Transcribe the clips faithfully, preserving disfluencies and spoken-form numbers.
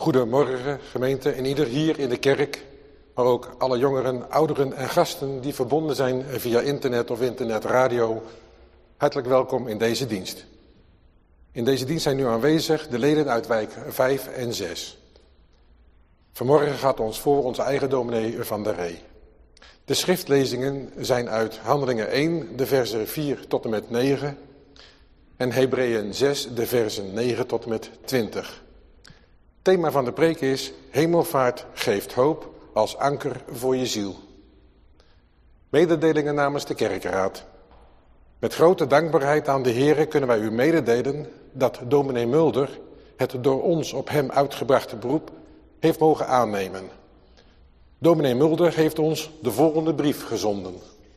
Goedemorgen gemeente en ieder hier in de kerk, maar ook alle jongeren, ouderen en gasten die verbonden zijn via internet of internetradio. Hartelijk welkom in deze dienst. In deze dienst zijn nu aanwezig de leden uit wijk vijf en zes. Vanmorgen gaat ons voor onze eigen dominee van der Ree. De schriftlezingen zijn uit Handelingen één, de versen vier tot en met negen en Hebreeën zes, de versen negen tot en met twintig. Het thema van de preek is: Hemelvaart geeft hoop als anker voor je ziel. Mededelingen namens de kerkenraad. Met grote dankbaarheid aan de Heere kunnen wij u mededelen dat dominee Mulder het door ons op hem uitgebrachte beroep heeft mogen aannemen. Dominee Mulder heeft ons de volgende brief gezonden.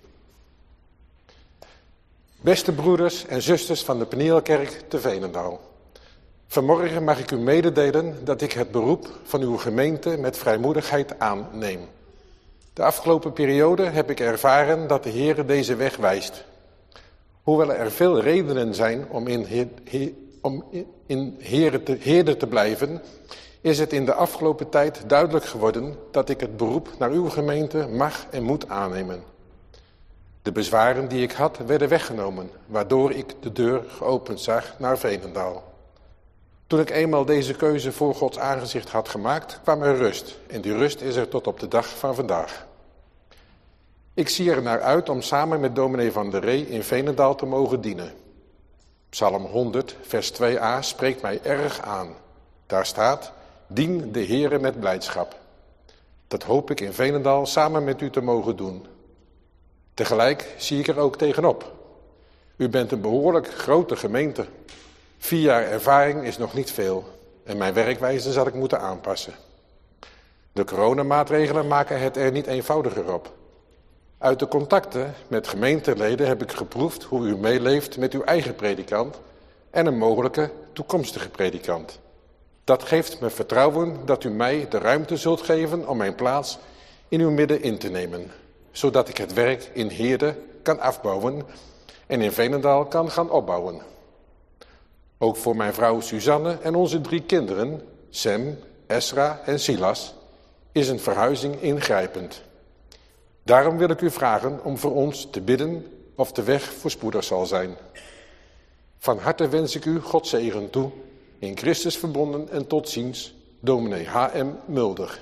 Beste broeders en zusters van de Penielkerk te Veenendaal. Vanmorgen mag ik u mededelen dat ik het beroep van uw gemeente met vrijmoedigheid aanneem. De afgelopen periode heb ik ervaren dat de Heer deze weg wijst. Hoewel er veel redenen zijn om in, heer, heer, om in heer te, heerder te blijven, is het in de afgelopen tijd duidelijk geworden dat ik het beroep naar uw gemeente mag en moet aannemen. De bezwaren die ik had werden weggenomen, waardoor ik de deur geopend zag naar Veenendaal. Toen ik eenmaal deze keuze voor Gods aangezicht had gemaakt, kwam er rust. En die rust is er tot op de dag van vandaag. Ik zie er naar uit om samen met dominee van der Ree in Veenendaal te mogen dienen. Psalm honderd, vers twee a spreekt mij erg aan. Daar staat: dien de Heere met blijdschap. Dat hoop ik in Veenendaal samen met u te mogen doen. Tegelijk zie ik er ook tegenop. U bent een behoorlijk grote gemeente. Vier jaar ervaring is nog niet veel en mijn werkwijze zal ik moeten aanpassen. De coronamaatregelen maken het er niet eenvoudiger op. Uit de contacten met gemeenteleden heb ik geproefd hoe u meeleeft met uw eigen predikant en een mogelijke toekomstige predikant. Dat geeft me vertrouwen dat u mij de ruimte zult geven om mijn plaats in uw midden in te nemen, zodat ik het werk in Heerde kan afbouwen en in Veenendaal kan gaan opbouwen. Ook voor mijn vrouw Suzanne en onze drie kinderen, Sam, Esra en Silas, is een verhuizing ingrijpend. Daarom wil ik u vragen om voor ons te bidden of de weg voorspoedig zal zijn. Van harte wens ik u God zegen toe, in Christus verbonden en tot ziens, dominee H M Mulder.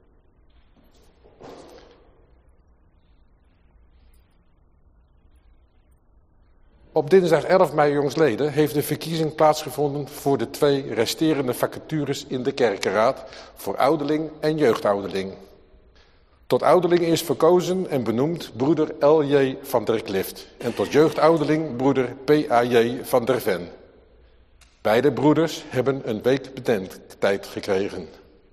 Op dinsdag elf mei jongsleden heeft de verkiezing plaatsgevonden voor de twee resterende vacatures in de kerkenraad voor ouderling en jeugdouderling. Tot ouderling is verkozen en benoemd broeder L J van der Klift en tot jeugdouderling broeder P A J van der Ven. Beide broeders hebben een week bedenktijd gekregen.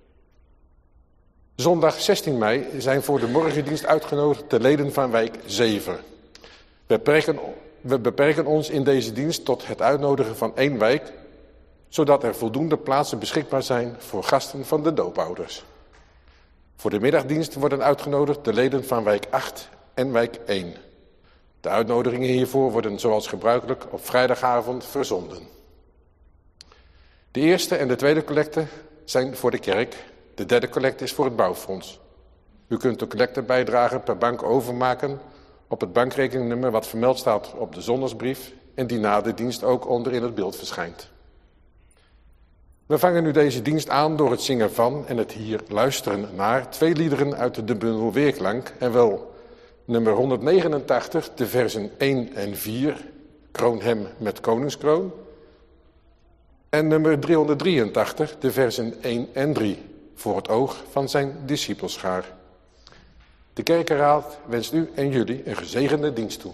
Zondag zestien mei zijn voor de morgendienst uitgenodigd de leden van wijk zeven. We beperken, we beperken ons in deze dienst tot het uitnodigen van één wijk, zodat er voldoende plaatsen beschikbaar zijn voor gasten van de doopouders. Voor de middagdienst worden uitgenodigd de leden van wijk acht en wijk één. De uitnodigingen hiervoor worden zoals gebruikelijk op vrijdagavond verzonden. De eerste en de tweede collecte zijn voor de kerk. De derde collecte is voor het bouwfonds. U kunt de collectebijdrage per bank overmaken op het bankrekeningnummer wat vermeld staat op de zondagsbrief en die na de dienst ook onder in het beeld verschijnt. We vangen nu deze dienst aan door het zingen van en het hier luisteren naar twee liederen uit de bundel Weerklank en wel nummer honderdnegenentachtig, de versen één en vier, Kroon hem met koningskroon, en nummer driehonderddrieëntachtig, de versen één en drie, voor het oog van zijn discipelschaar. De kerkenraad wenst u en jullie een gezegende dienst toe.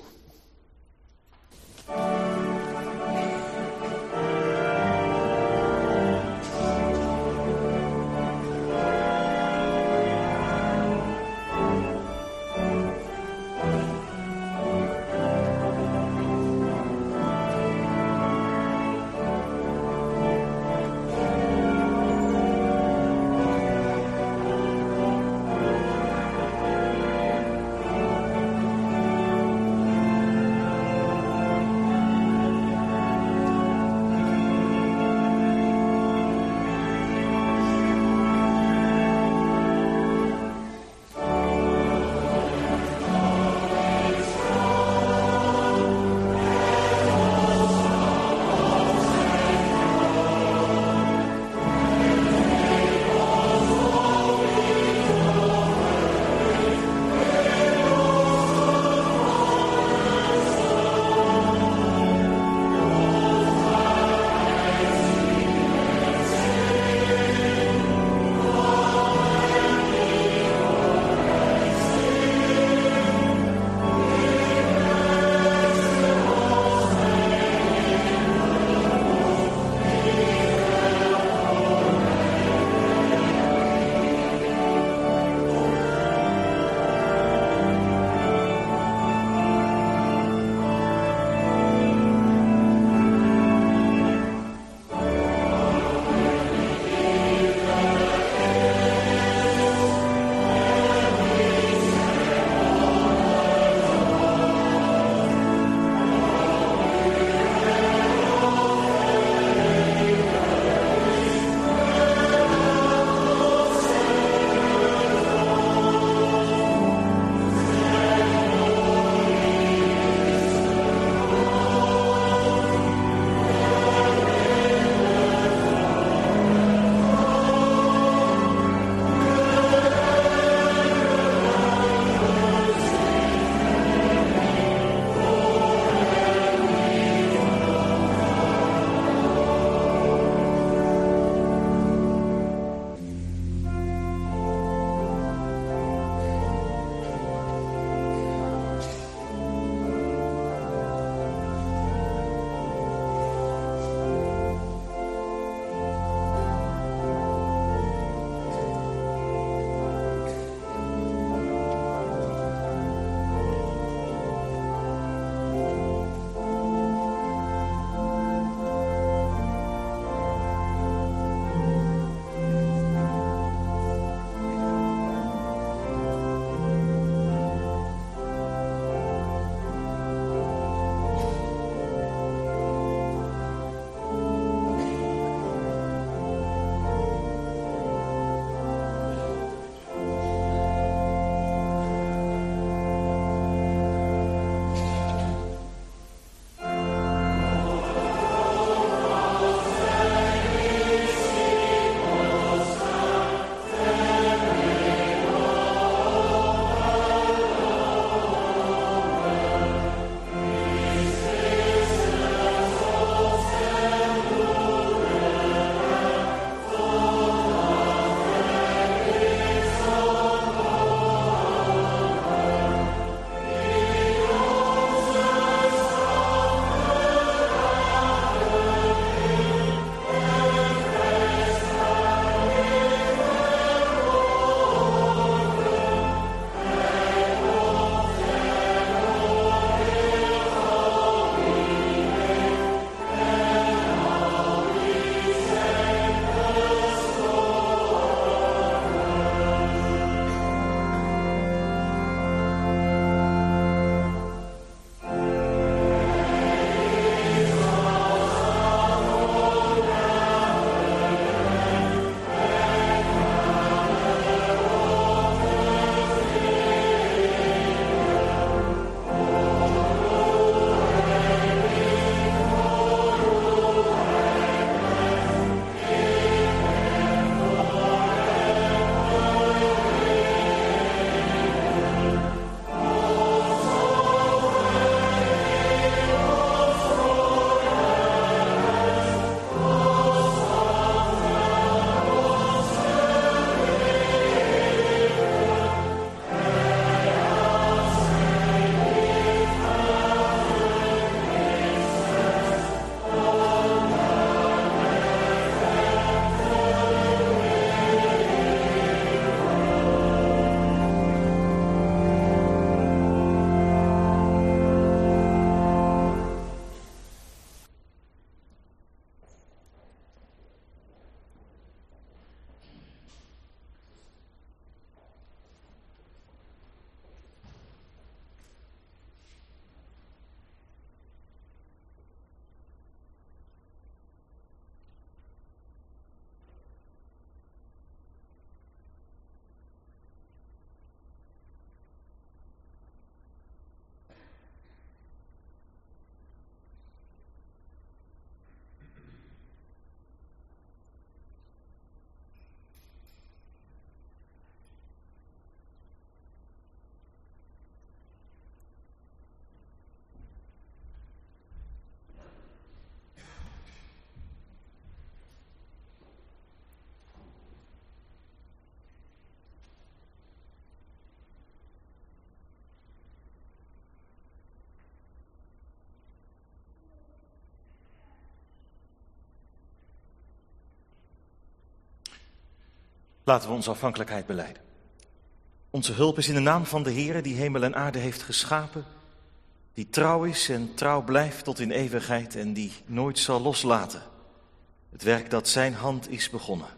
Laten we onze afhankelijkheid belijden. Onze hulp is in de naam van de Heere die hemel en aarde heeft geschapen, die trouw is en trouw blijft tot in eeuwigheid en die nooit zal loslaten. Het werk dat zijn hand is begonnen.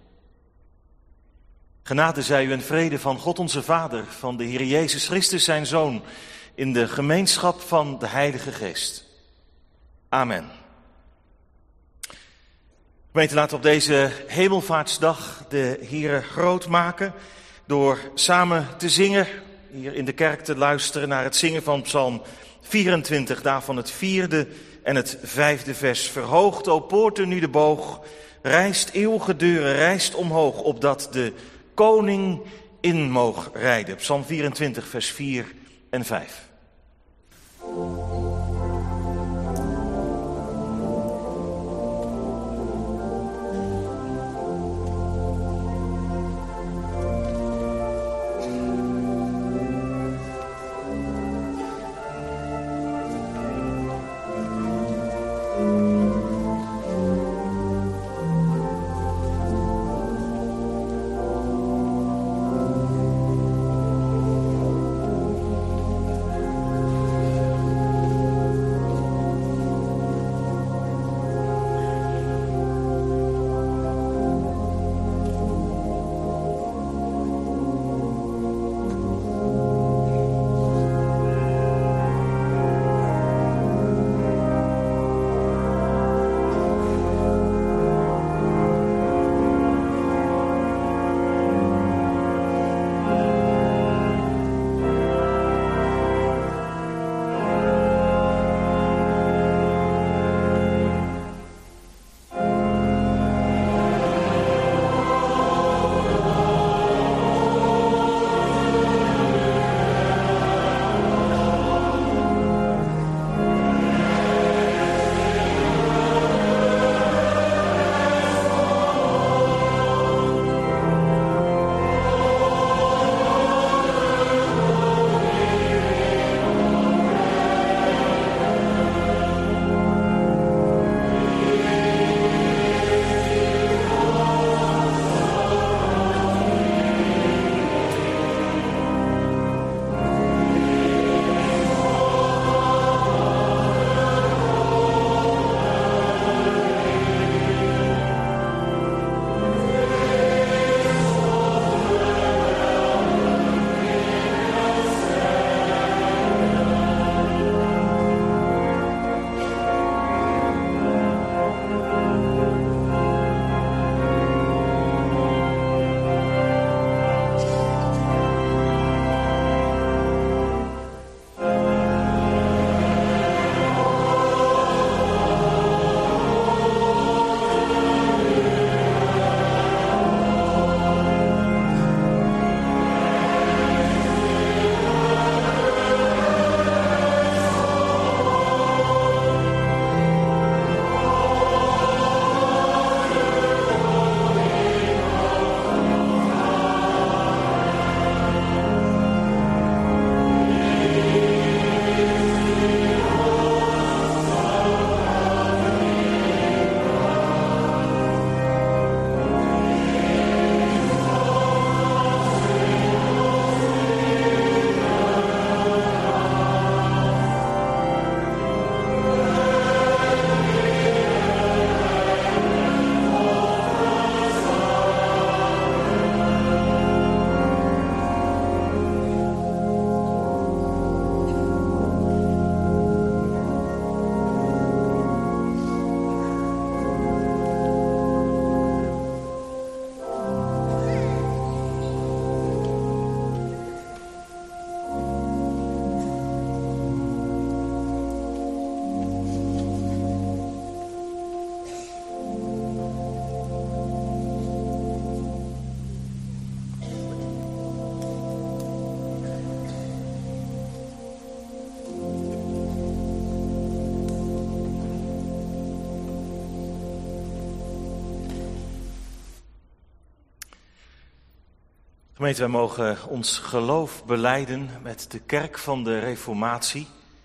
Genade zij u en vrede van God onze Vader, van de Heer Jezus Christus zijn Zoon, in de gemeenschap van de Heilige Geest. Amen. Gemeente, laten we op deze hemelvaartsdag de Heere groot maken door samen te zingen, hier in de kerk te luisteren naar het zingen van Psalm vierentwintig, daarvan het vierde en het vijfde vers. Verhoogt, o poorten, nu de boog, rijst eeuwige deuren, rijst omhoog, opdat de koning in moog rijden. Psalm vierentwintig, vers vier en vijf. Gemeente, wij mogen ons geloof belijden met de kerk van de Reformatie.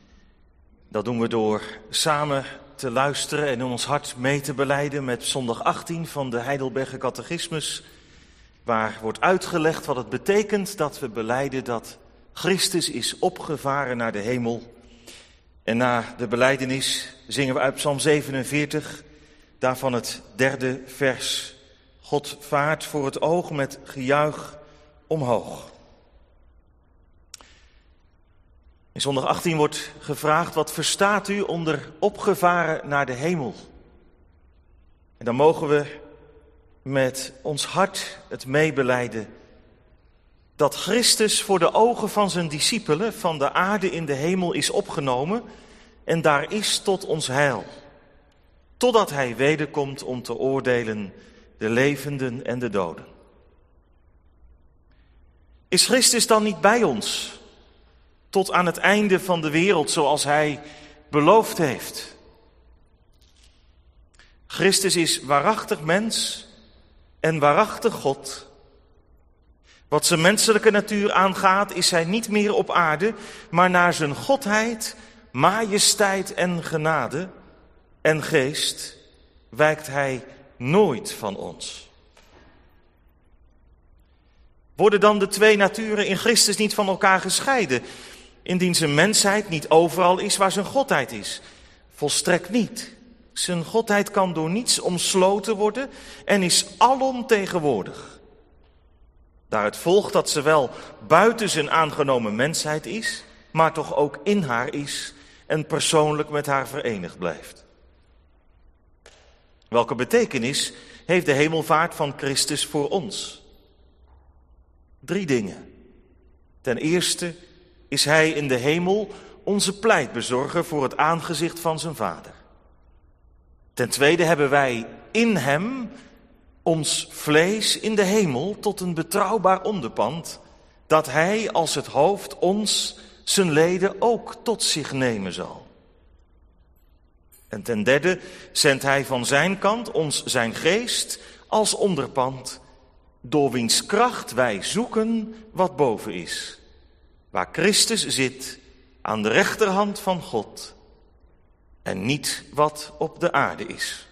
Dat doen we door samen te luisteren en in ons hart mee te belijden met zondag achttien van de Heidelberger Catechismus. waar wordt uitgelegd wat het betekent dat we belijden dat Christus is opgevaren naar de hemel. En na de belijdenis zingen we uit Psalm zevenenveertig, daarvan het derde vers. God vaart voor het oog met gejuich omhoog. In zondag achttien wordt gevraagd, wat verstaat u onder opgevaren naar de hemel? En dan mogen we met ons hart het meebelijden dat Christus voor de ogen van zijn discipelen van de aarde in de hemel is opgenomen en daar is tot ons heil. Totdat hij wederkomt om te oordelen de levenden en de doden. Is Christus dan niet bij ons tot aan het einde van de wereld zoals hij beloofd heeft? Christus is waarachtig mens en waarachtig God. Wat zijn menselijke natuur aangaat, is hij niet meer op aarde, maar naar zijn godheid, majesteit en genade en geest wijkt hij nooit van ons. Worden dan de twee naturen in Christus niet van elkaar gescheiden, indien zijn mensheid niet overal is waar zijn godheid is? Volstrekt niet. Zijn godheid kan door niets omsloten worden en is alom tegenwoordig. Daaruit volgt dat ze wel buiten zijn aangenomen mensheid is, maar toch ook in haar is en persoonlijk met haar verenigd blijft. Welke betekenis heeft de hemelvaart van Christus voor ons? Drie dingen. Ten eerste is hij in de hemel onze pleitbezorger voor het aangezicht van zijn Vader. Ten tweede hebben wij in hem ons vlees in de hemel tot een betrouwbaar onderpand, dat hij als het hoofd ons, zijn leden, ook tot zich nemen zal. En ten derde zendt hij van zijn kant ons zijn geest als onderpand, door wiens kracht wij zoeken wat boven is, waar Christus zit aan de rechterhand van God en niet wat op de aarde is.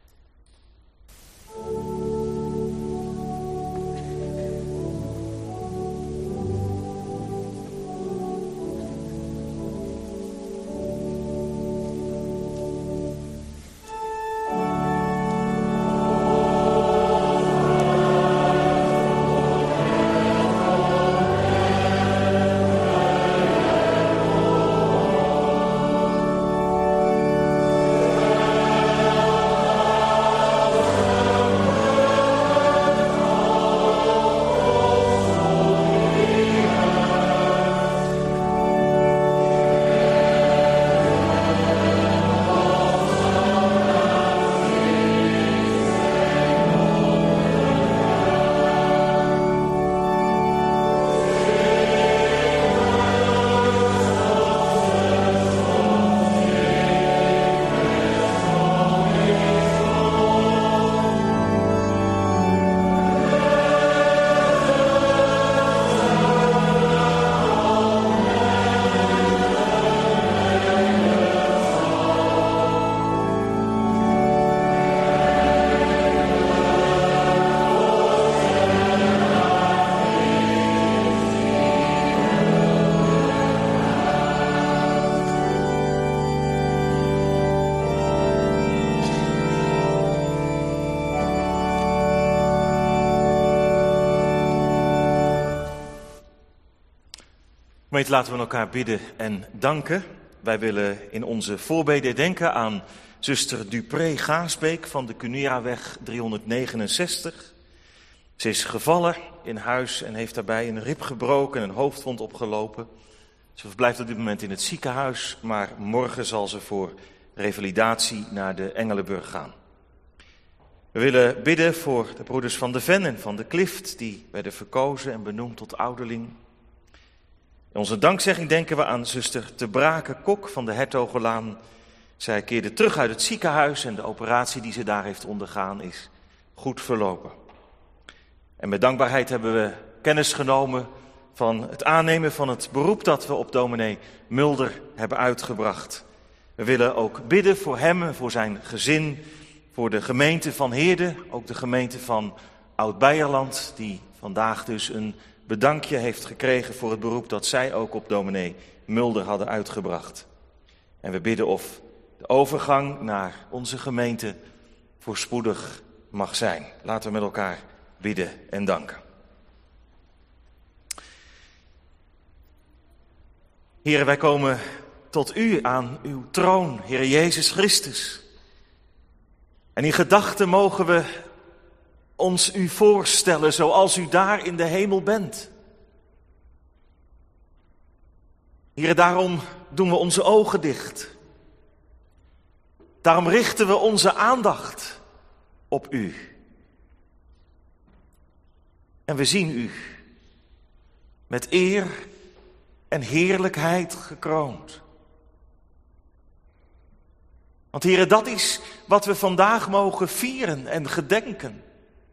Gemeente, laten we elkaar bidden en danken. Wij willen in onze voorbeden denken aan zuster Dupré Gaasbeek van de Cuneraweg driehonderdnegenenzestig. Ze is gevallen in huis en heeft daarbij een rib gebroken en een hoofdwond opgelopen. Ze verblijft op dit moment in het ziekenhuis, maar morgen zal ze voor revalidatie naar de Engelenburg gaan. We willen bidden voor de broeders van de Ven en van de Klift, die werden verkozen en benoemd tot ouderling. In onze dankzegging denken we aan zuster Te Brake-Kok van de Hertogenlaan. Zij keerde terug uit het ziekenhuis en de operatie die ze daar heeft ondergaan is goed verlopen. En met dankbaarheid hebben we kennis genomen van het aannemen van het beroep dat we op dominee Mulder hebben uitgebracht. We willen ook bidden voor hem en voor zijn gezin, voor de gemeente van Heerde, ook de gemeente van Oud-Beierland, die vandaag dus een bedankje heeft gekregen voor het beroep dat zij ook op dominee Mulder hadden uitgebracht. En we bidden of de overgang naar onze gemeente voorspoedig mag zijn. Laten we met elkaar bidden en danken. Heere, wij komen tot u aan uw troon, Heere Jezus Christus. En in gedachten mogen we ons u voorstellen zoals u daar in de hemel bent. Heere, daarom doen we onze ogen dicht. Daarom richten we onze aandacht op u. En we zien u met eer en heerlijkheid gekroond. Want Heere, dat is wat we vandaag mogen vieren en gedenken.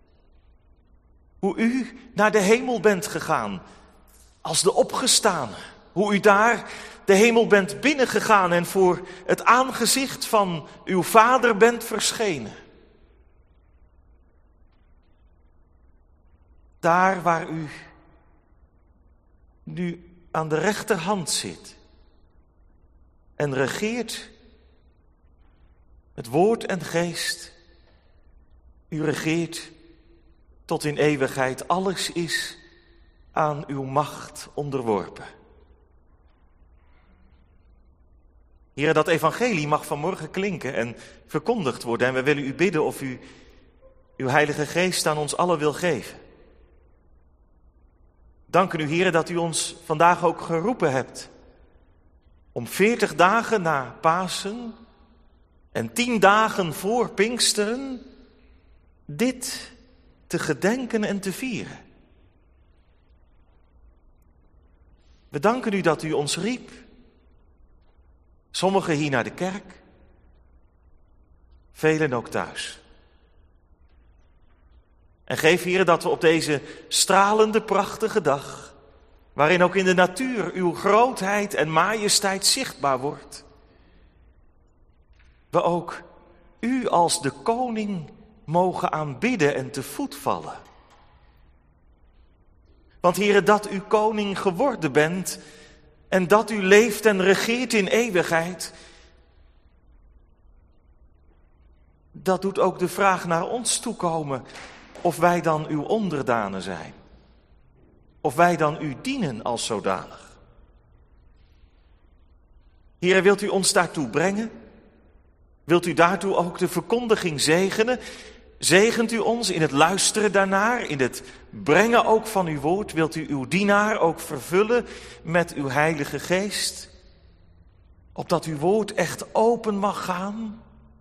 Hoe u naar de hemel bent gegaan als de opgestane. Hoe u daar de hemel bent binnengegaan en voor het aangezicht van uw Vader bent verschenen. Daar waar u nu aan de rechterhand zit en regeert met woord en geest. U regeert tot in eeuwigheid. Alles is aan uw macht onderworpen. Heere, dat evangelie mag vanmorgen klinken en verkondigd worden. En we willen u bidden of u uw Heilige Geest aan ons allen wil geven. Danken u, Heere, dat u ons vandaag ook geroepen hebt om veertig dagen na Pasen en tien dagen voor Pinksteren dit te gedenken en te vieren. We danken u dat u ons riep. Sommigen hier naar de kerk, velen ook thuis. En geef, Heere, dat we op deze stralende, prachtige dag, waarin ook in de natuur uw grootheid en majesteit zichtbaar wordt, we ook u als de koning mogen aanbidden en te voet vallen. Want Heere, dat u koning geworden bent en dat u leeft en regeert in eeuwigheid, dat doet ook de vraag naar ons toekomen of wij dan uw onderdanen zijn. Of wij dan u dienen als zodanig. Heere, wilt u ons daartoe brengen? Wilt u daartoe ook de verkondiging zegenen? Zegent u ons in het luisteren daarnaar, in het brengen ook van uw woord? Wilt u uw dienaar ook vervullen met uw Heilige Geest? Opdat uw woord echt open mag gaan?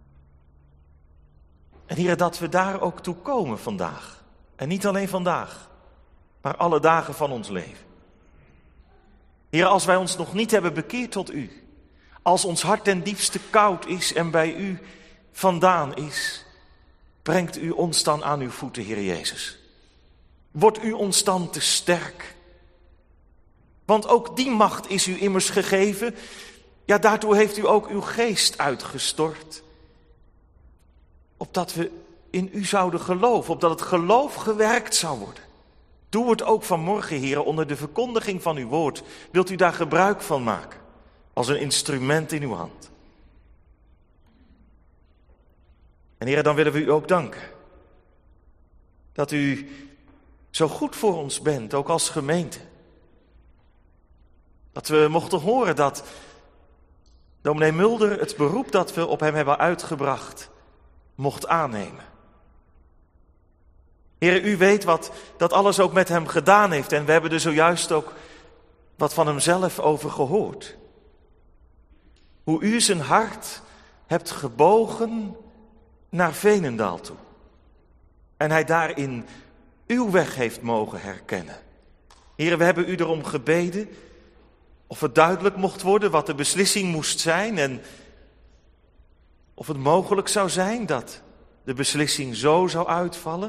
En Heere, dat we daar ook toe komen vandaag. En niet alleen vandaag, maar alle dagen van ons leven. Heere, als wij ons nog niet hebben bekeerd tot u, als ons hart ten diepste koud is en bij u vandaan is, brengt u ons dan aan uw voeten, Heer Jezus. Wordt u ons dan te sterk. Want ook die macht is u immers gegeven. Ja, daartoe heeft u ook uw geest uitgestort. Opdat we in u zouden geloven, opdat het geloof gewerkt zou worden. Doe het ook vanmorgen, Heer, onder de verkondiging van uw woord. Wilt u daar gebruik van maken, als een instrument in uw hand. En Heer, dan willen we u ook danken. Dat u zo goed voor ons bent, ook als gemeente. Dat we mochten horen dat dominee Mulder het beroep dat we op hem hebben uitgebracht, mocht aannemen. Heer, u weet wat dat alles ook met hem gedaan heeft. En we hebben er zojuist ook wat van hemzelf over gehoord. Hoe u zijn hart hebt gebogen naar Veenendaal toe. En hij daarin uw weg heeft mogen herkennen. Heer, we hebben u erom gebeden of het duidelijk mocht worden wat de beslissing moest zijn. En of het mogelijk zou zijn dat de beslissing zo zou uitvallen.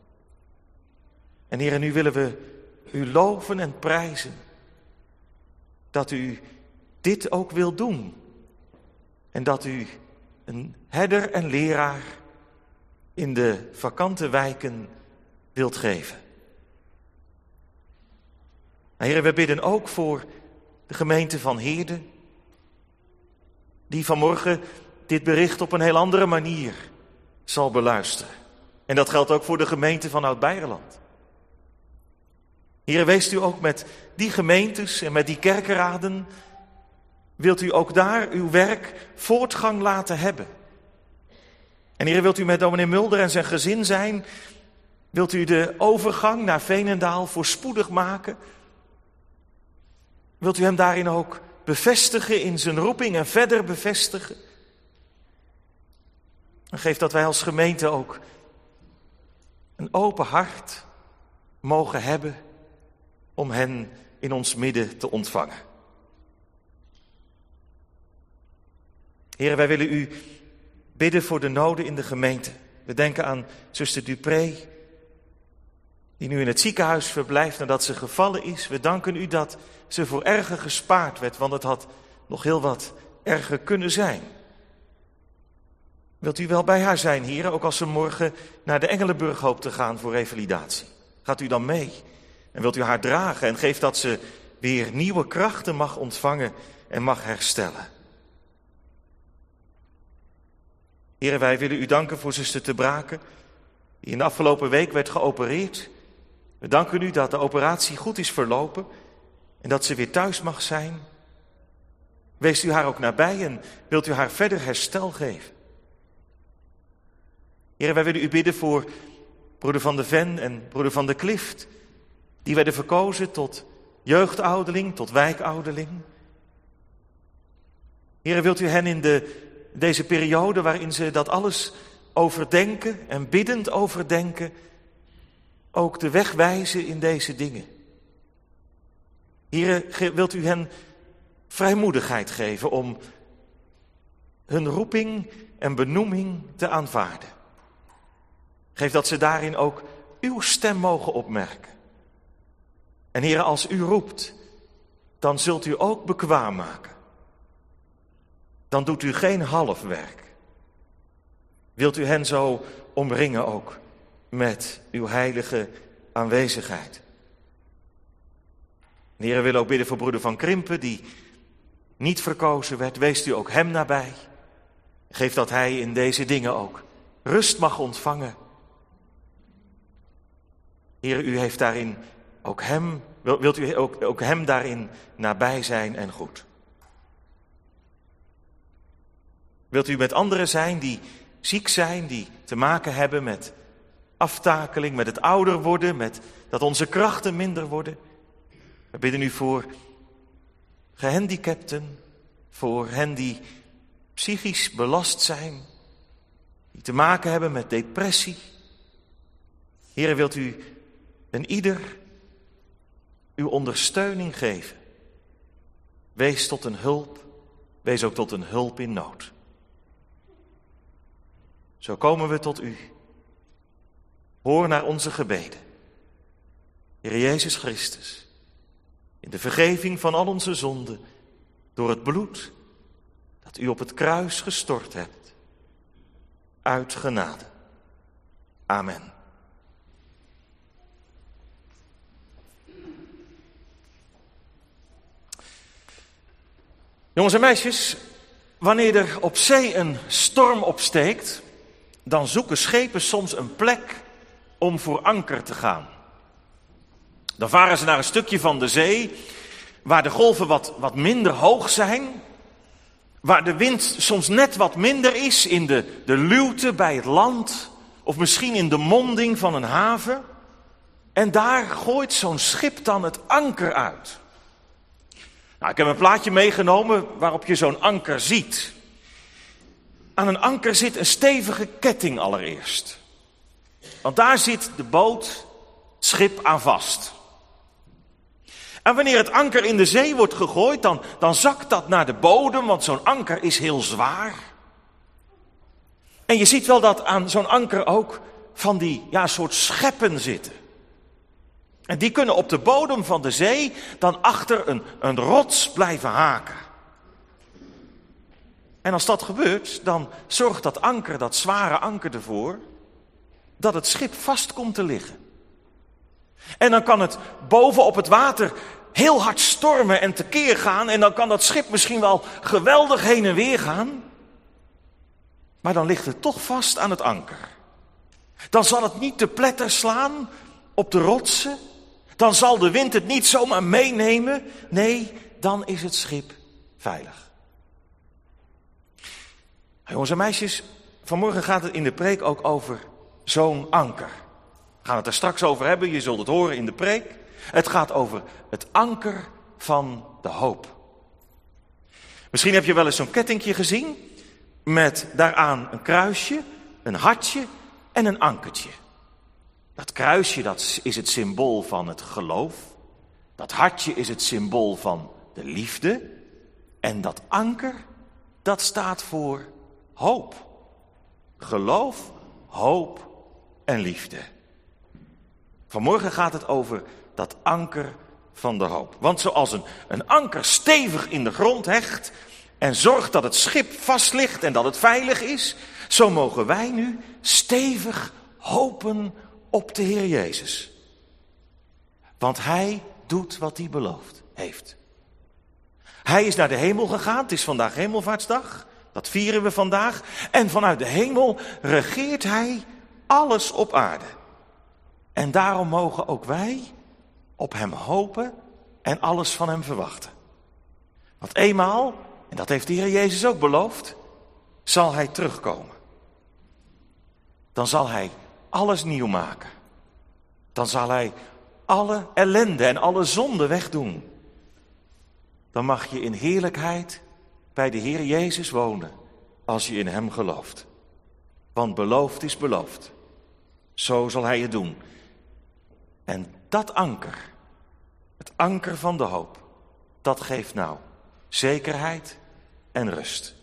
En Heer, nu willen we u loven en prijzen dat u dit ook wil doen. En dat u een herder en leraar in de vakante wijken wilt geven. Heer, we bidden ook voor de gemeente van Heerde, die vanmorgen dit bericht op een heel andere manier zal beluisteren. En dat geldt ook voor de gemeente van Oud-Beijerland. Heer, weest u ook met die gemeentes en met die kerkenraden, wilt u ook daar uw werk voortgang laten hebben. En Heer, wilt u met dominee Mulder en zijn gezin zijn, wilt u de overgang naar Veenendaal voorspoedig maken? Wilt u hem daarin ook bevestigen in zijn roeping en verder bevestigen? En geef dat wij als gemeente ook een open hart mogen hebben om hen in ons midden te ontvangen. Heren, wij willen u bidden voor de noden in de gemeente. We denken aan zuster Dupré, die nu in het ziekenhuis verblijft nadat ze gevallen is. We danken u dat ze voor erger gespaard werd, want het had nog heel wat erger kunnen zijn. Wilt u wel bij haar zijn, heren, ook als ze morgen naar de Engelenburg hoopt te gaan voor revalidatie? Gaat u dan mee? En wilt u haar dragen en geeft dat ze weer nieuwe krachten mag ontvangen en mag herstellen? Heren, wij willen u danken voor zuster Te Braken, die in de afgelopen week werd geopereerd. We danken u dat de operatie goed is verlopen en dat ze weer thuis mag zijn. Weest u haar ook nabij en wilt u haar verder herstel geven? Heren, wij willen u bidden voor broeder Van de Ven en broeder Van de Klift, die werden verkozen tot jeugdouderling, tot wijkouderling. Heren, wilt u hen in de, deze periode waarin ze dat alles overdenken en biddend overdenken, ook de weg wijzen in deze dingen? Heren, wilt u hen vrijmoedigheid geven om hun roeping en benoeming te aanvaarden? Geef dat ze daarin ook uw stem mogen opmerken. En Heere, als u roept, dan zult u ook bekwaam maken. Dan doet u geen half werk. Wilt u hen zo omringen ook met uw heilige aanwezigheid. En Heere, we willen ook bidden voor broeder Van Krimpen, die niet verkozen werd. Weest u ook hem nabij. Geef dat hij in deze dingen ook rust mag ontvangen. Heere, u heeft daarin ook hem, wilt u ook, ook hem daarin nabij zijn en goed. Wilt u met anderen zijn die ziek zijn, die te maken hebben met aftakeling, met het ouder worden, met dat onze krachten minder worden? We bidden u voor gehandicapten, voor hen die psychisch belast zijn, die te maken hebben met depressie. Heere, wilt u en ieder uw ondersteuning geven. Wees tot een hulp, wees ook tot een hulp in nood. Zo komen we tot u. Hoor naar onze gebeden. Heer Jezus Christus, in de vergeving van al onze zonden, door het bloed dat u op het kruis gestort hebt, uit genade. Amen. Jongens en meisjes, wanneer er op zee een storm opsteekt, dan zoeken schepen soms een plek om voor anker te gaan. Dan varen ze naar een stukje van de zee, waar de golven wat, wat minder hoog zijn, waar de wind soms net wat minder is in de, de luwte bij het land, of misschien in de monding van een haven. En daar gooit zo'n schip dan het anker uit. Nou, ik heb een plaatje meegenomen waarop je zo'n anker ziet. Aan een anker zit een stevige ketting allereerst. Want daar zit de boot, het schip aan vast. En wanneer het anker in de zee wordt gegooid, dan, dan zakt dat naar de bodem, want zo'n anker is heel zwaar. En je ziet wel dat aan zo'n anker ook van die ja, soort scheppen zitten. En die kunnen op de bodem van de zee dan achter een, een rots blijven haken. En als dat gebeurt, dan zorgt dat anker, dat zware anker ervoor, dat het schip vast komt te liggen. En dan kan het boven op het water heel hard stormen en tekeer gaan. En dan kan dat schip misschien wel geweldig heen en weer gaan. Maar dan ligt het toch vast aan het anker. Dan zal het niet te pletter slaan op de rotsen. Dan zal de wind het niet zomaar meenemen. Nee, dan is het schip veilig. Jongens en meisjes, vanmorgen gaat het in de preek ook over zo'n anker. We gaan het er straks over hebben, je zult het horen in de preek. Het gaat over het anker van de hoop. Misschien heb je wel eens zo'n kettingje gezien met daaraan een kruisje, een hartje en een ankertje. Dat kruisje, dat is het symbool van het geloof. Dat hartje is het symbool van de liefde. En dat anker, dat staat voor hoop. Geloof, hoop en liefde. Vanmorgen gaat het over dat anker van de hoop. Want zoals een, een anker stevig in de grond hecht en zorgt dat het schip vast ligt en dat het veilig is, zo mogen wij nu stevig hopen op de Heer Jezus. Want Hij doet wat Hij beloofd heeft. Hij is naar de hemel gegaan, het is vandaag Hemelvaartsdag, dat vieren we vandaag. En vanuit de hemel regeert Hij alles op aarde. En daarom mogen ook wij op Hem hopen en alles van Hem verwachten. Want eenmaal, en dat heeft de Heer Jezus ook beloofd, zal Hij terugkomen. Dan zal Hij alles nieuw maken. Dan zal Hij alle ellende en alle zonde wegdoen. Dan mag je in heerlijkheid bij de Heer Jezus wonen als je in Hem gelooft. Want beloofd is beloofd. Zo zal Hij het doen. En dat anker, het anker van de hoop, dat geeft nou zekerheid en rust.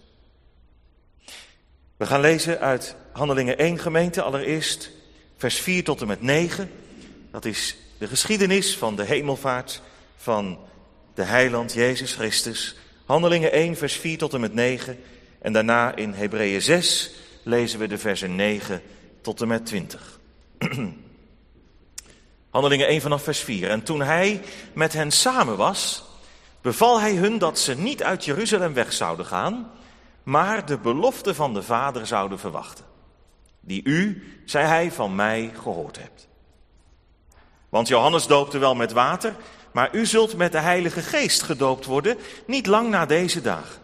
We gaan lezen uit Handelingen één, gemeente, allereerst vers vier tot en met negen. Dat is de geschiedenis van de hemelvaart van de heiland Jezus Christus. Handelingen één, vers vier tot en met negen. En daarna in Hebreeën zes lezen we de versen negen tot en met twintig. Handelingen één vanaf vers vier. En toen hij met hen samen was, beval hij hun dat ze niet uit Jeruzalem weg zouden gaan, maar de belofte van de Vader zouden verwachten. Die u, zei hij, van mij gehoord hebt. Want Johannes doopte wel met water, maar u zult met de Heilige Geest gedoopt worden, niet lang na deze dagen.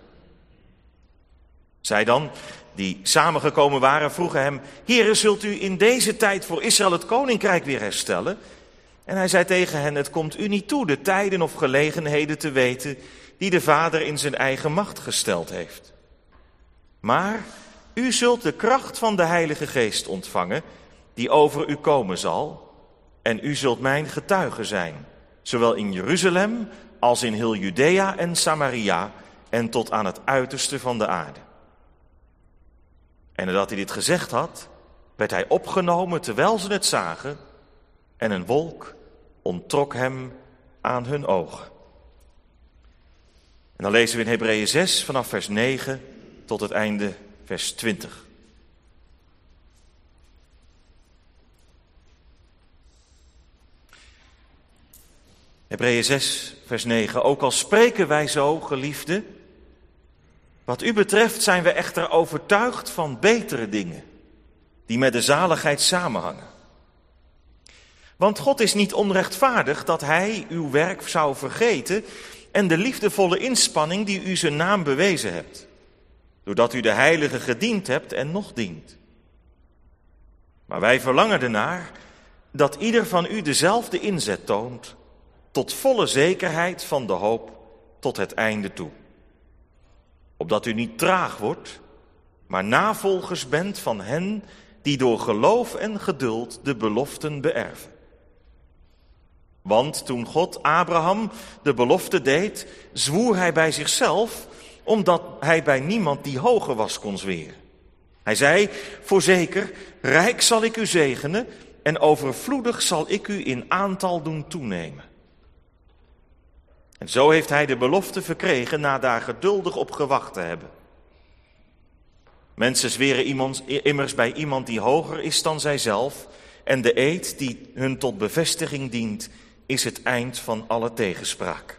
Zij dan, die samengekomen waren, vroegen hem: Heere, zult u in deze tijd voor Israël het koninkrijk weer herstellen? En hij zei tegen hen: het komt u niet toe de tijden of gelegenheden te weten die de Vader in zijn eigen macht gesteld heeft. Maar u zult de kracht van de Heilige Geest ontvangen, die over u komen zal, en u zult mijn getuige zijn, zowel in Jeruzalem als in heel Judea en Samaria en tot aan het uiterste van de aarde. En nadat hij dit gezegd had, werd hij opgenomen terwijl ze het zagen, en een wolk onttrok hem aan hun ogen. En dan lezen we in Hebreeën zes vanaf vers negen tot het einde vers twintig. Hebreeën zes vers negen. Ook al spreken wij zo, geliefden, wat u betreft zijn we echter overtuigd van betere dingen, die met de zaligheid samenhangen. Want God is niet onrechtvaardig dat hij uw werk zou vergeten en de liefdevolle inspanning die u zijn naam bewezen hebt, doordat u de heilige gediend hebt en nog dient. Maar wij verlangen ernaar dat ieder van u dezelfde inzet toont, tot volle zekerheid van de hoop tot het einde toe. Opdat u niet traag wordt, maar navolgers bent van hen die door geloof en geduld de beloften beërven. Want toen God Abraham de belofte deed, zwoer hij bij zichzelf, omdat hij bij niemand die hoger was kon zweren. Hij zei: voorzeker, rijk zal ik u zegenen en overvloedig zal ik u in aantal doen toenemen. En zo heeft hij de belofte verkregen na daar geduldig op gewacht te hebben. Mensen zweren iemand, immers bij iemand die hoger is dan zijzelf En de eed die hun tot bevestiging dient, is het eind van alle tegenspraak.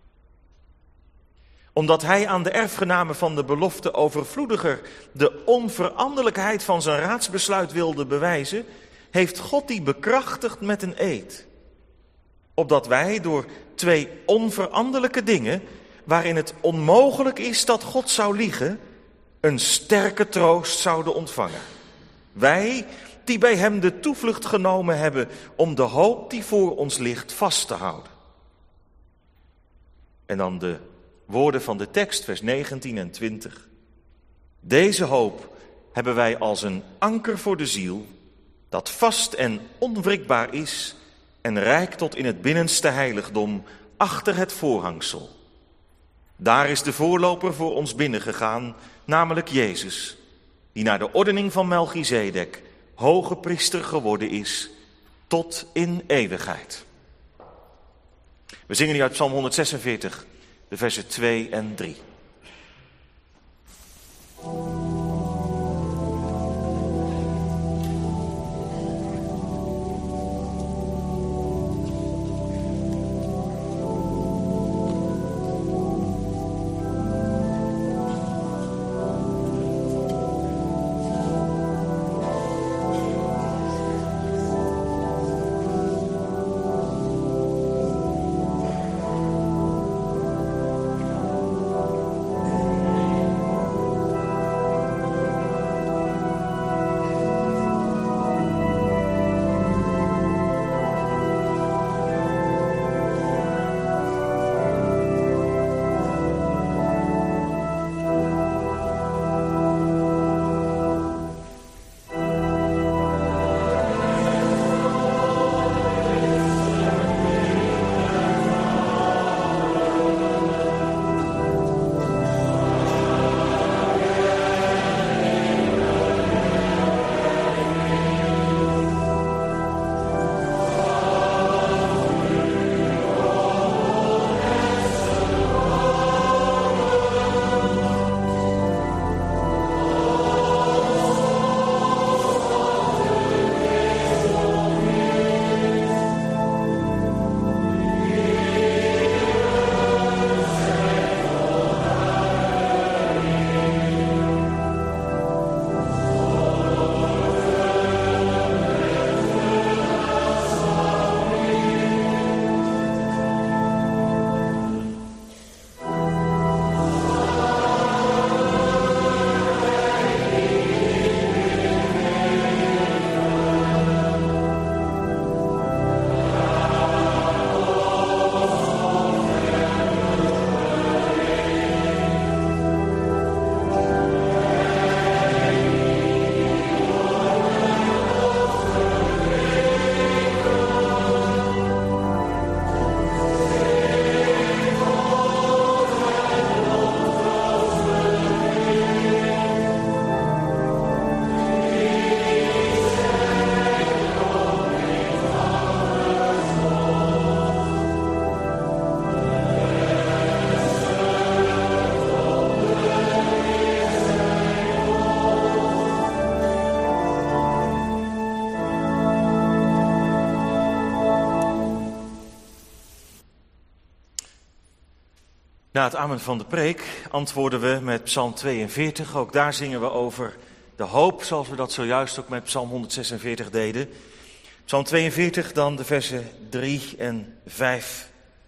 Omdat hij aan de erfgenamen van de belofte overvloediger de onveranderlijkheid van zijn raadsbesluit wilde bewijzen, heeft God die bekrachtigd met een eed. Opdat wij door twee onveranderlijke dingen, waarin het onmogelijk is dat God zou liegen, een sterke troost zouden ontvangen. Wij die bij hem de toevlucht genomen hebben om de hoop die voor ons ligt vast te houden. En dan de woorden van de tekst, vers negentien en twintig. Deze hoop hebben wij als een anker voor de ziel, dat vast en onwrikbaar is en reikt tot in het binnenste heiligdom achter het voorhangsel. Daar is de voorloper voor ons binnengegaan, namelijk Jezus, die naar de ordening van Melchizedek hoge priester geworden is tot in eeuwigheid. We zingen nu uit Psalm honderdzesenveertig, de versen twee en drie. Na het amen van de preek antwoorden we met Psalm tweeënveertig. Ook daar zingen we over de hoop, zoals we dat zojuist ook met Psalm honderdzesenveertig deden. Psalm tweeënveertig, dan de versen drie en vijf.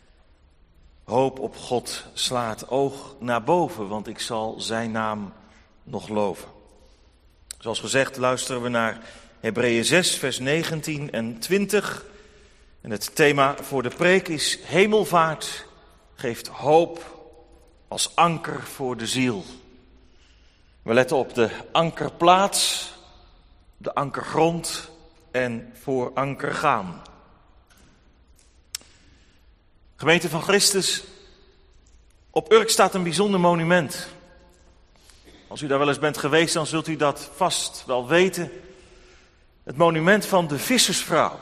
Hoop op God slaat oog naar boven, want ik zal zijn naam nog loven. Zoals gezegd luisteren we naar Hebreeën zes, vers negentien en twintig. En het thema voor de preek is hemelvaart geeft hoop als anker voor de ziel. We letten op de ankerplaats, de ankergrond en voor anker gaan. Gemeente van Christus, op Urk staat een bijzonder monument. Als u daar wel eens bent geweest, dan zult u dat vast wel weten. Het monument van de vissersvrouw.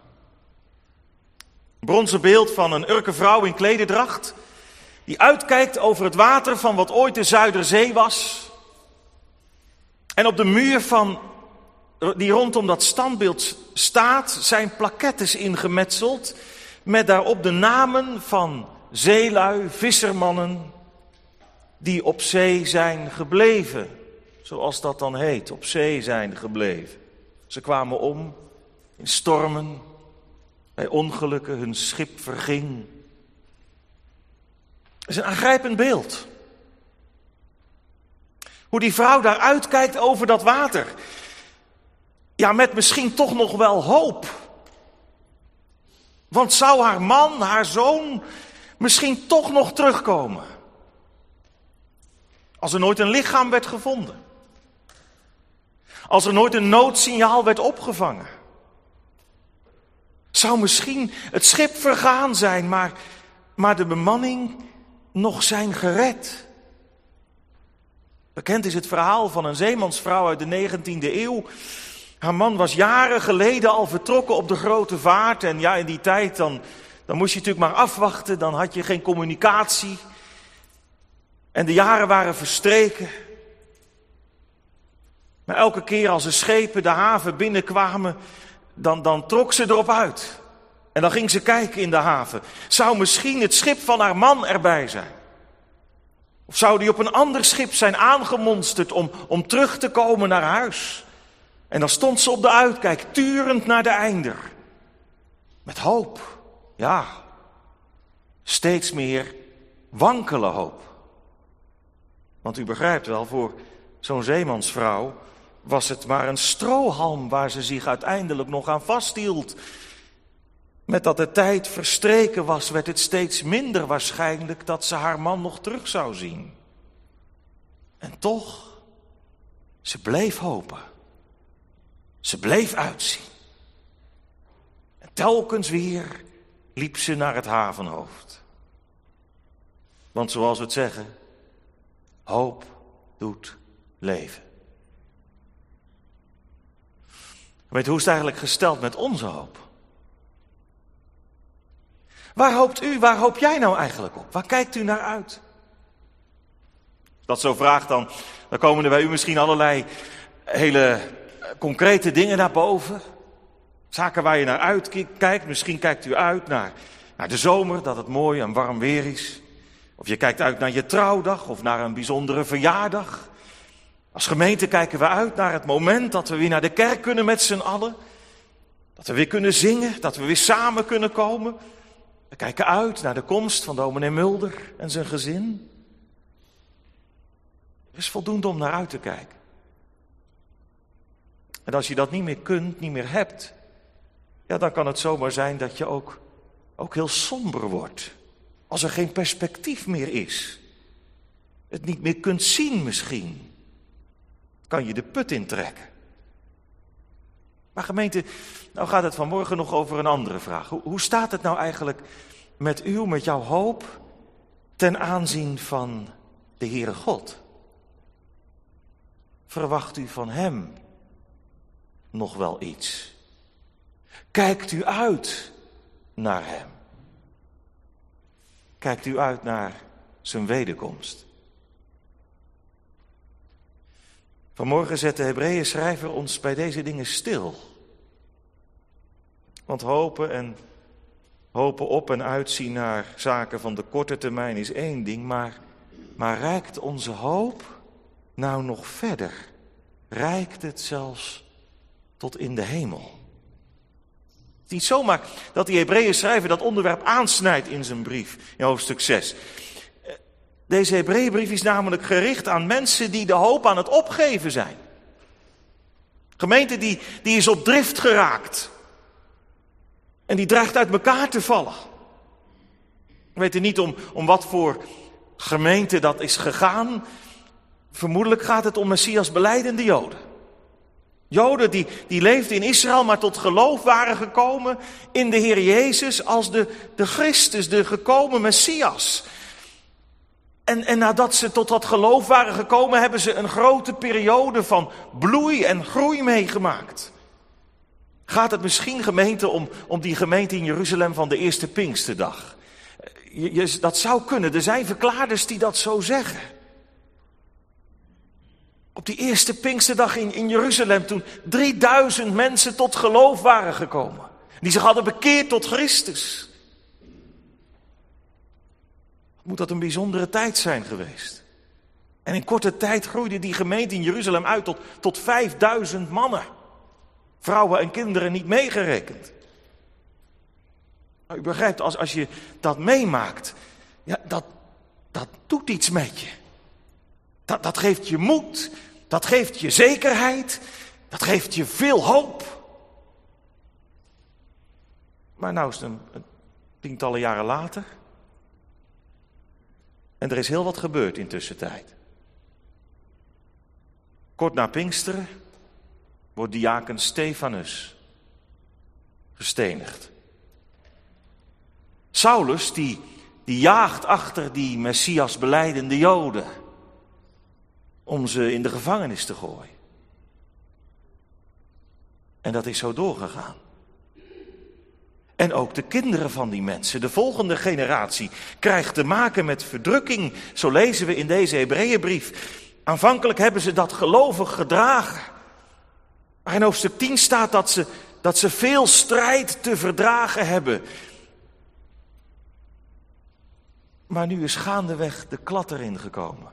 Een bronzen beeld van een Urker vrouw in klederdracht, die uitkijkt over het water van wat ooit de Zuiderzee was. En op de muur van die rondom dat standbeeld staat, zijn plakettes ingemetseld met daarop de namen van zeelui, vissermannen die op zee zijn gebleven. Zoals dat dan heet, op zee zijn gebleven. Ze kwamen om in stormen, bij ongelukken, hun schip verging. Het is een aangrijpend beeld. Hoe die vrouw daar uitkijkt over dat water. Ja, met misschien toch nog wel hoop. Want zou haar man, haar zoon, misschien toch nog terugkomen? Als er nooit een lichaam werd gevonden. Als er nooit een noodsignaal werd opgevangen. Zou misschien het schip vergaan zijn, maar, maar de bemanning nog zijn gered. Bekend is het verhaal van een zeemansvrouw uit de negentiende eeuw. Haar man was jaren geleden al vertrokken op de grote vaart. En ja, in die tijd dan, dan moest je natuurlijk maar afwachten. Dan had je geen communicatie. En de jaren waren verstreken. Maar elke keer als de schepen de haven binnenkwamen, dan, dan trok ze erop uit. En dan ging ze kijken in de haven. Zou misschien het schip van haar man erbij zijn? Of zou die op een ander schip zijn aangemonsterd om, om terug te komen naar huis? En dan stond ze op de uitkijk, turend naar de einder. Met hoop, ja, steeds meer wankele hoop. Want u begrijpt wel, voor zo'n zeemansvrouw was het maar een strohalm waar ze zich uiteindelijk nog aan vasthield. Met dat de tijd verstreken was, werd het steeds minder waarschijnlijk dat ze haar man nog terug zou zien. En toch, ze bleef hopen. Ze bleef uitzien. En telkens weer liep ze naar het havenhoofd. Want zoals we het zeggen, hoop doet leven. Weet, hoe is het eigenlijk gesteld met onze hoop? Waar hoopt u, waar hoop jij nou eigenlijk op? Waar kijkt u naar uit? Als dat zo vraagt, dan, dan komen er bij u misschien allerlei hele concrete dingen naar boven. Zaken waar je naar uitkijkt. Misschien kijkt u uit naar, naar de zomer, dat het mooi en warm weer is. Of je kijkt uit naar je trouwdag of naar een bijzondere verjaardag. Als gemeente kijken we uit naar het moment dat we weer naar de kerk kunnen met z'n allen. Dat we weer kunnen zingen, dat we weer samen kunnen komen. We kijken uit naar de komst van dominee Mulder en zijn gezin. Er is voldoende om naar uit te kijken. En als je dat niet meer kunt, niet meer hebt, ja, dan kan het zomaar zijn dat je ook, ook heel somber wordt. Als er geen perspectief meer is. Het niet meer kunt zien misschien. Kan je de put intrekken. Maar gemeente, nou gaat het vanmorgen nog over een andere vraag. Hoe, hoe staat het nou eigenlijk met u, met jouw hoop, ten aanzien van de Heere God? Verwacht u van Hem nog wel iets? Kijkt u uit naar Hem? Kijkt u uit naar zijn wederkomst? Vanmorgen zet de Hebreeënschrijver ons bij deze dingen stil. Want hopen en hopen op en uitzien naar zaken van de korte termijn is één ding, maar, maar reikt onze hoop nou nog verder? Reikt het zelfs tot in de hemel? Het is niet zomaar dat die Hebreeënschrijver dat onderwerp aansnijdt in zijn brief, in hoofdstuk zes. Deze Hebreeënbrief is namelijk gericht aan mensen die de hoop aan het opgeven zijn. Gemeente die, die is op drift geraakt. En die dreigt uit elkaar te vallen. We weten niet om, om wat voor gemeente dat is gegaan. Vermoedelijk gaat het om Messias belijdende Joden. Joden die, die leefden in Israël, maar tot geloof waren gekomen in de Heer Jezus als de, de Christus, de gekomen Messias. En, en nadat ze tot dat geloof waren gekomen, hebben ze een grote periode van bloei en groei meegemaakt. Gaat het misschien, gemeente, om, om die gemeente in Jeruzalem van de eerste Pinksterdag? Je, je, dat zou kunnen, er zijn verklaarders die dat zo zeggen. Op die eerste Pinksterdag in, in Jeruzalem, toen drieduizend mensen tot geloof waren gekomen. Die zich hadden bekeerd tot Christus. Moet dat een bijzondere tijd zijn geweest. En in korte tijd groeide die gemeente in Jeruzalem uit tot, tot vijfduizend mannen. Vrouwen en kinderen niet meegerekend. Nou, u begrijpt, als, als je dat meemaakt, ja, dat, dat doet iets met je. Dat, dat geeft je moed, dat geeft je zekerheid, dat geeft je veel hoop. Maar nou is het een, een tientallen jaren later. En er is heel wat gebeurd in tussentijd. Kort na Pinksteren wordt diaken Stefanus gestenigd. Saulus, die, die jaagt achter die Messias belijdende Joden om ze in de gevangenis te gooien. En dat is zo doorgegaan. En ook de kinderen van die mensen, de volgende generatie, krijgt te maken met verdrukking. Zo lezen we in deze Hebreeënbrief. Aanvankelijk hebben ze dat gelovig gedragen. Maar in hoofdstuk tien staat dat ze, dat ze veel strijd te verdragen hebben. Maar nu is gaandeweg de klad erin gekomen.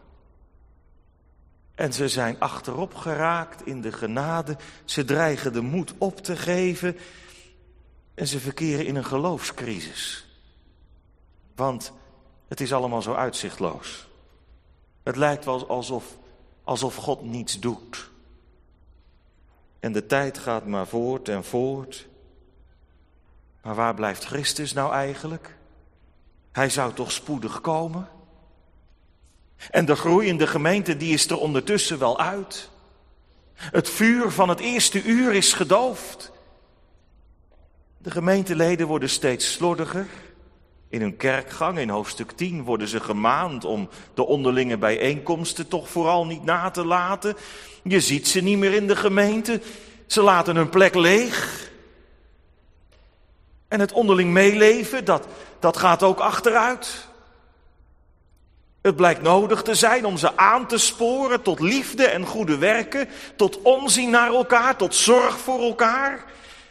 En ze zijn achterop geraakt in de genade. Ze dreigen de moed op te geven. En ze verkeren in een geloofscrisis. Want het is allemaal zo uitzichtloos. Het lijkt wel alsof, alsof God niets doet. En de tijd gaat maar voort en voort. Maar waar blijft Christus nou eigenlijk? Hij zou toch spoedig komen? En de groeiende gemeente, die is er ondertussen wel uit. Het vuur van het eerste uur is gedoofd. De gemeenteleden worden steeds slordiger. In hun kerkgang, in hoofdstuk tien, worden ze gemaand om de onderlinge bijeenkomsten toch vooral niet na te laten. Je ziet ze niet meer in de gemeente. Ze laten hun plek leeg. En het onderling meeleven, dat, dat gaat ook achteruit. Het blijkt nodig te zijn om ze aan te sporen tot liefde en goede werken, tot omzien naar elkaar, tot zorg voor elkaar.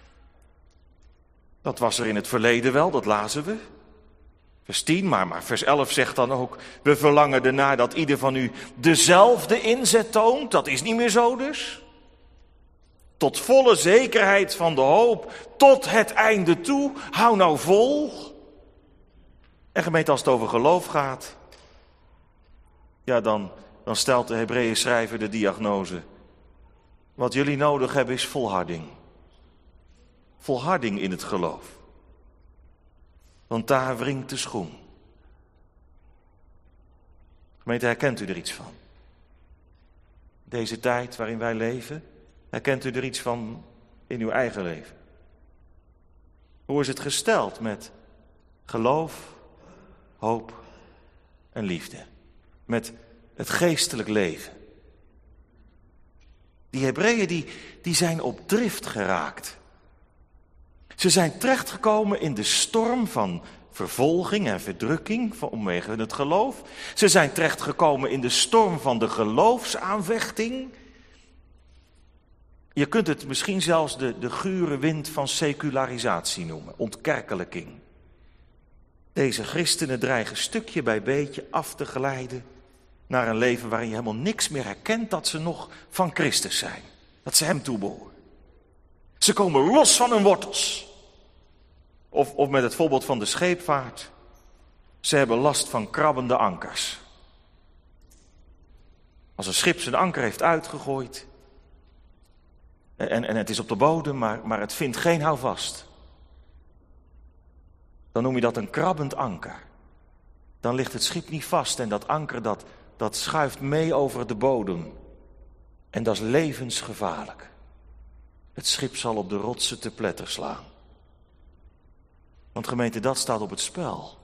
Dat was er in het verleden wel, dat lazen we. Vers tien, maar, maar vers elf zegt dan ook, we verlangen ernaar dat ieder van u dezelfde inzet toont. Dat is niet meer zo dus. Tot volle zekerheid van de hoop, tot het einde toe, hou nou vol. En gemeente, als het over geloof gaat, ja dan, dan stelt de Hebreeën schrijver de diagnose. Wat jullie nodig hebben is volharding. Volharding in het geloof. Want daar wringt de schoen. Gemeente, herkent u er iets van? Deze tijd waarin wij leven, herkent u er iets van in uw eigen leven? Hoe is het gesteld met geloof, hoop en liefde? Met het geestelijk leven. Die Hebreeën die, die zijn op drift geraakt. Ze zijn terechtgekomen in de storm van vervolging en verdrukking vanwege het geloof. Ze zijn terechtgekomen in de storm van de geloofsaanvechting. Je kunt het misschien zelfs de, de gure wind van secularisatie noemen, ontkerkelijking. Deze christenen dreigen stukje bij beetje af te glijden naar een leven waarin je helemaal niks meer herkent dat ze nog van Christus zijn. Dat ze hem toebehoren. Ze komen los van hun wortels. Of, of met het voorbeeld van de scheepvaart. Ze hebben last van krabbende ankers. Als een schip zijn anker heeft uitgegooid. En, en het is op de bodem, maar, maar het vindt geen houvast. Dan noem je dat een krabbend anker. Dan ligt het schip niet vast en dat anker dat, dat schuift mee over de bodem. En dat is levensgevaarlijk. Het schip zal op de rotsen te pletter slaan. Want gemeente, dat staat op het spel.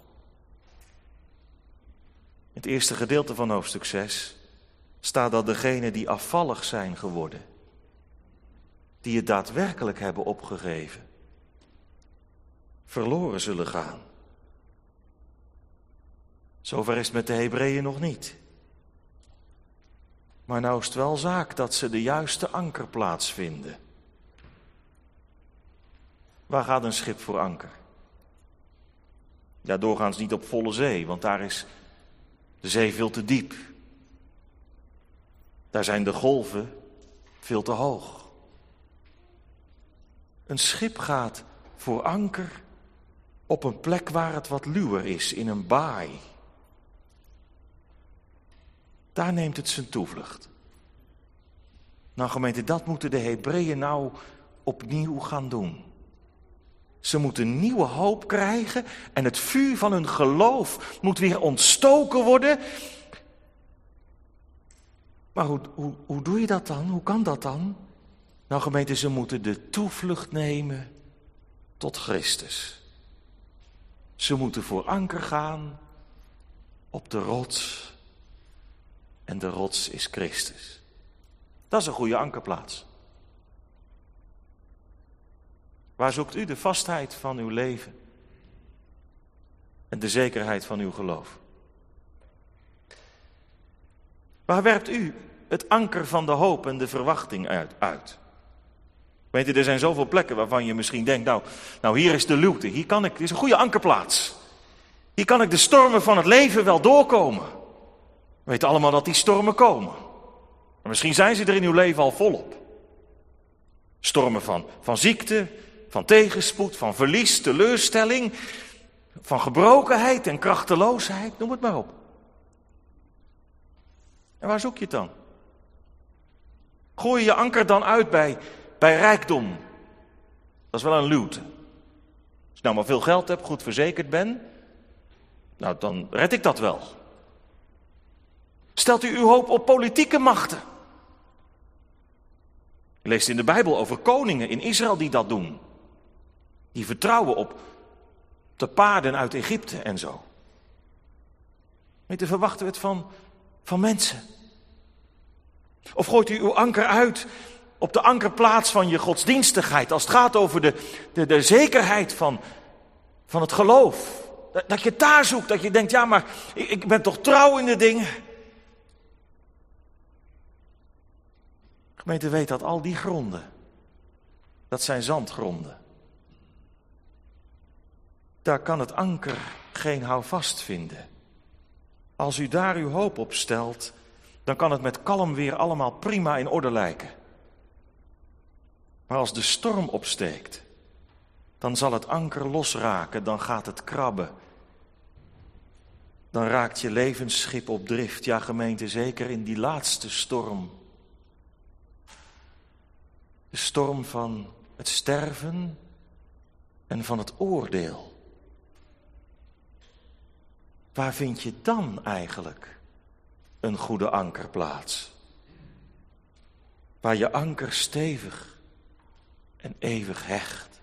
In het eerste gedeelte van hoofdstuk zes staat dat degenen die afvallig zijn geworden, die het daadwerkelijk hebben opgegeven, verloren zullen gaan. Zover is het met de Hebreeën nog niet. Maar nou is het wel zaak dat ze de juiste ankerplaats vinden. Waar gaat een schip voor anker? Ja, doorgaans niet op volle zee, want daar is de zee veel te diep. Daar zijn de golven veel te hoog. Een schip gaat voor anker op een plek waar het wat luwer is, in een baai. Daar neemt het zijn toevlucht. Nou gemeente, dat moeten de Hebreeën nou opnieuw gaan doen. Ze moeten nieuwe hoop krijgen en het vuur van hun geloof moet weer ontstoken worden. Maar hoe, hoe, hoe doe je dat dan? Hoe kan dat dan? Nou gemeente, ze moeten de toevlucht nemen tot Christus. Ze moeten voor anker gaan op de rots. En de rots is Christus. Dat is een goede ankerplaats. Waar zoekt u de vastheid van uw leven? En de zekerheid van uw geloof? Waar werpt u het anker van de hoop en de verwachting uit? uit? Weet je, er zijn zoveel plekken waarvan je misschien denkt, nou, nou hier is de luwte, hier kan ik, dit is een goede ankerplaats. Hier kan ik de stormen van het leven wel doorkomen. We weten allemaal dat die stormen komen. Maar misschien zijn ze er in uw leven al volop. Stormen van, van ziekte, van tegenspoed, van verlies, teleurstelling, van gebrokenheid en krachteloosheid, noem het maar op. En waar zoek je het dan? Gooi je je anker dan uit bij, bij rijkdom. Dat is wel een luwte. Als ik nou maar veel geld heb, goed verzekerd ben, nou dan red ik dat wel. Stelt u uw hoop op politieke machten? Je leest in de Bijbel over koningen in Israël die dat doen. Die vertrouwen op de paarden uit Egypte en zo. Weet je, verwachten we het van, van mensen? Of gooit u uw anker uit op de ankerplaats van je godsdienstigheid, als het gaat over de, de, de zekerheid van, van het geloof? Dat, dat je het daar zoekt, dat je denkt, ja maar ik, ik ben toch trouw in de dingen. Gemeente weet dat al die gronden, dat zijn zandgronden. Daar kan het anker geen houvast vinden. Als u daar uw hoop op stelt, dan kan het met kalm weer allemaal prima in orde lijken. Maar als de storm opsteekt, dan zal het anker losraken, dan gaat het krabben. Dan raakt je levensschip op drift, ja gemeente, zeker in die laatste storm. De storm van het sterven en van het oordeel. Waar vind je dan eigenlijk een goede ankerplaats? Waar je anker stevig en eeuwig hecht.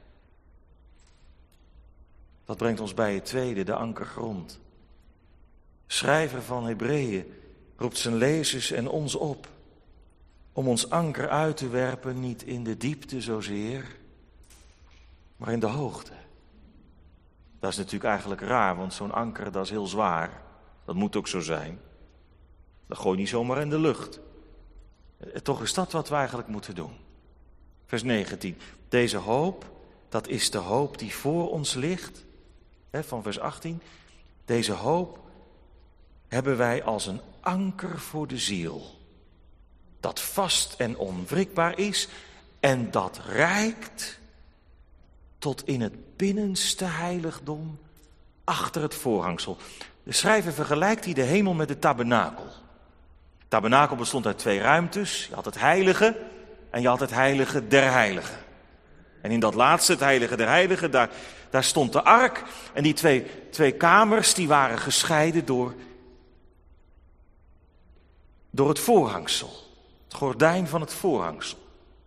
Dat brengt ons bij het tweede, de ankergrond. Schrijver van Hebreeën roept zijn lezers en ons op om ons anker uit te werpen, niet in de diepte zozeer, maar in de hoogte. Dat is natuurlijk eigenlijk raar, want zo'n anker, dat is heel zwaar. Dat moet ook zo zijn. Dat gooi je niet zomaar in de lucht. Toch is dat wat we eigenlijk moeten doen. Vers negentien. Deze hoop, dat is de hoop die voor ons ligt. Hè, van vers achttien. Deze hoop hebben wij als een anker voor de ziel. Dat vast en onwrikbaar is en dat reikt tot in het binnenste heiligdom achter het voorhangsel. De schrijver vergelijkt hier de hemel met de tabernakel. Het tabernakel bestond uit twee ruimtes. Je had het heilige en je had het heilige der heiligen. En in dat laatste, het heilige der heiligen, daar, daar stond de ark. En die twee, twee kamers die waren gescheiden door, door het voorhangsel. Het gordijn van het voorhangsel.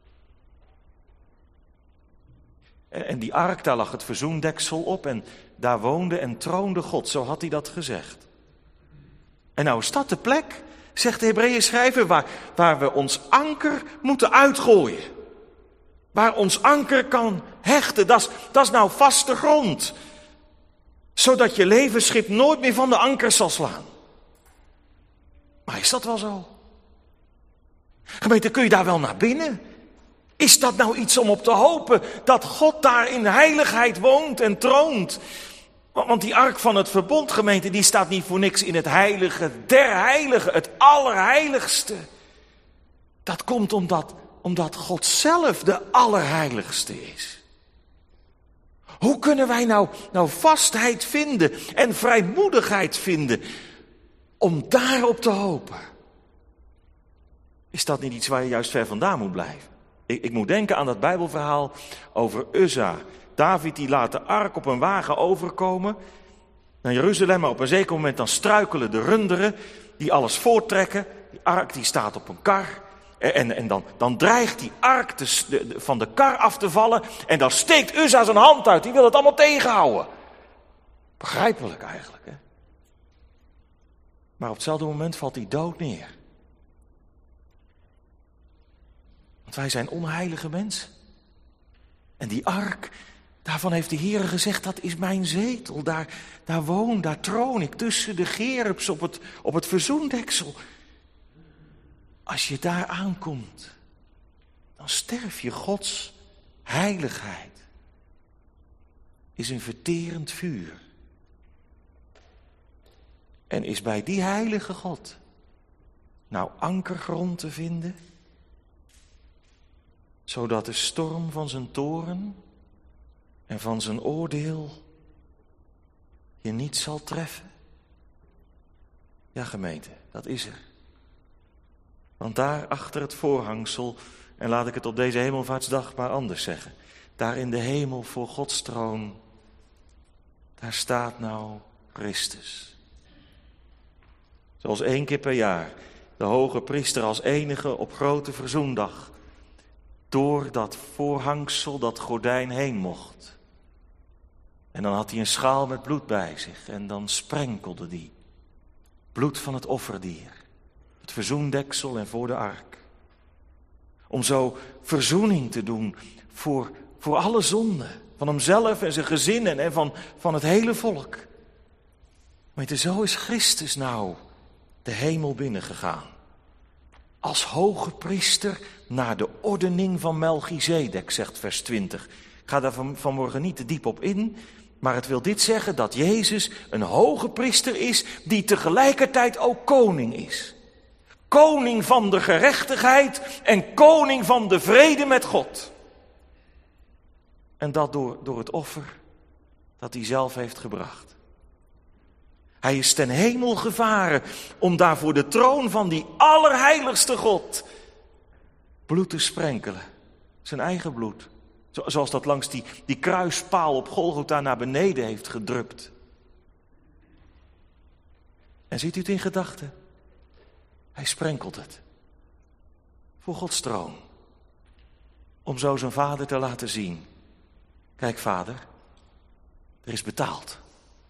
En, en die ark, daar lag het verzoendeksel op en daar woonde en troonde God. Zo had hij dat gezegd. En nou is dat de plek, zegt de Hebreeën schrijver, waar, waar we ons anker moeten uitgooien. Waar ons anker kan hechten, dat is, dat is nou vaste grond. Zodat je levensschip nooit meer van de anker zal slaan. Maar is dat wel zo? Gemeente, kun je daar wel naar binnen? Is dat nou iets om op te hopen, dat God daar in heiligheid woont en troont? Want die ark van het verbond, gemeente, die staat niet voor niks in het heilige der heiligen, het allerheiligste. Dat komt omdat, omdat God zelf de allerheiligste is. Hoe kunnen wij nou, nou vastheid vinden en vrijmoedigheid vinden om daarop te hopen? Is dat niet iets waar je juist ver vandaan moet blijven? Ik, ik moet denken aan dat Bijbelverhaal over Uzza. David die laat de ark op een wagen overkomen naar Jeruzalem, maar op een zeker moment dan struikelen de runderen die alles voorttrekken. Die ark die staat op een kar en, en dan, dan dreigt die ark de, de, van de kar af te vallen en dan steekt Uzza zijn hand uit. Die wil het allemaal tegenhouden. Begrijpelijk eigenlijk, hè? Maar op hetzelfde moment valt hij dood neer. Want wij zijn onheilige mensen. En die ark, daarvan heeft de Heer gezegd, dat is mijn zetel. Daar, daar woon, daar troon ik tussen de gerubs op het, op het verzoendeksel. Als je daar aankomt, dan sterf je. Gods heiligheid is een verterend vuur. En is bij die heilige God nou ankergrond te vinden, zodat de storm van zijn toorn en van zijn oordeel je niet zal treffen? Ja, gemeente, dat is er. Want daar achter het voorhangsel, en laat ik het op deze hemelvaartsdag maar anders zeggen, daar in de hemel voor Gods troon, daar staat nou Christus. Zoals één keer per jaar de hoge priester als enige op grote verzoendag door dat voorhangsel, dat gordijn heen mocht. En dan had hij een schaal met bloed bij zich en dan sprenkelde hij bloed van het offerdier, het verzoendeksel en voor de ark. Om zo verzoening te doen voor, voor alle zonden, van hemzelf en zijn gezinnen en van, van het hele volk. Weet je, zo is Christus nou de hemel binnengegaan. Als hoge priester naar de ordening van Melchizedek, zegt vers twintig. Ik ga daar van, vanmorgen niet te diep op in, maar het wil dit zeggen dat Jezus een hoge priester is die tegelijkertijd ook koning is. Koning van de gerechtigheid en koning van de vrede met God. En dat door, door het offer dat hij zelf heeft gebracht. Hij is ten hemel gevaren om daar voor de troon van die allerheiligste God bloed te sprenkelen. Zijn eigen bloed. Zoals dat langs die, die kruispaal op Golgotha naar beneden heeft gedrupt. En ziet u het in gedachten? Hij sprenkelt het. Voor Gods troon. Om zo zijn vader te laten zien. Kijk vader, er is betaald.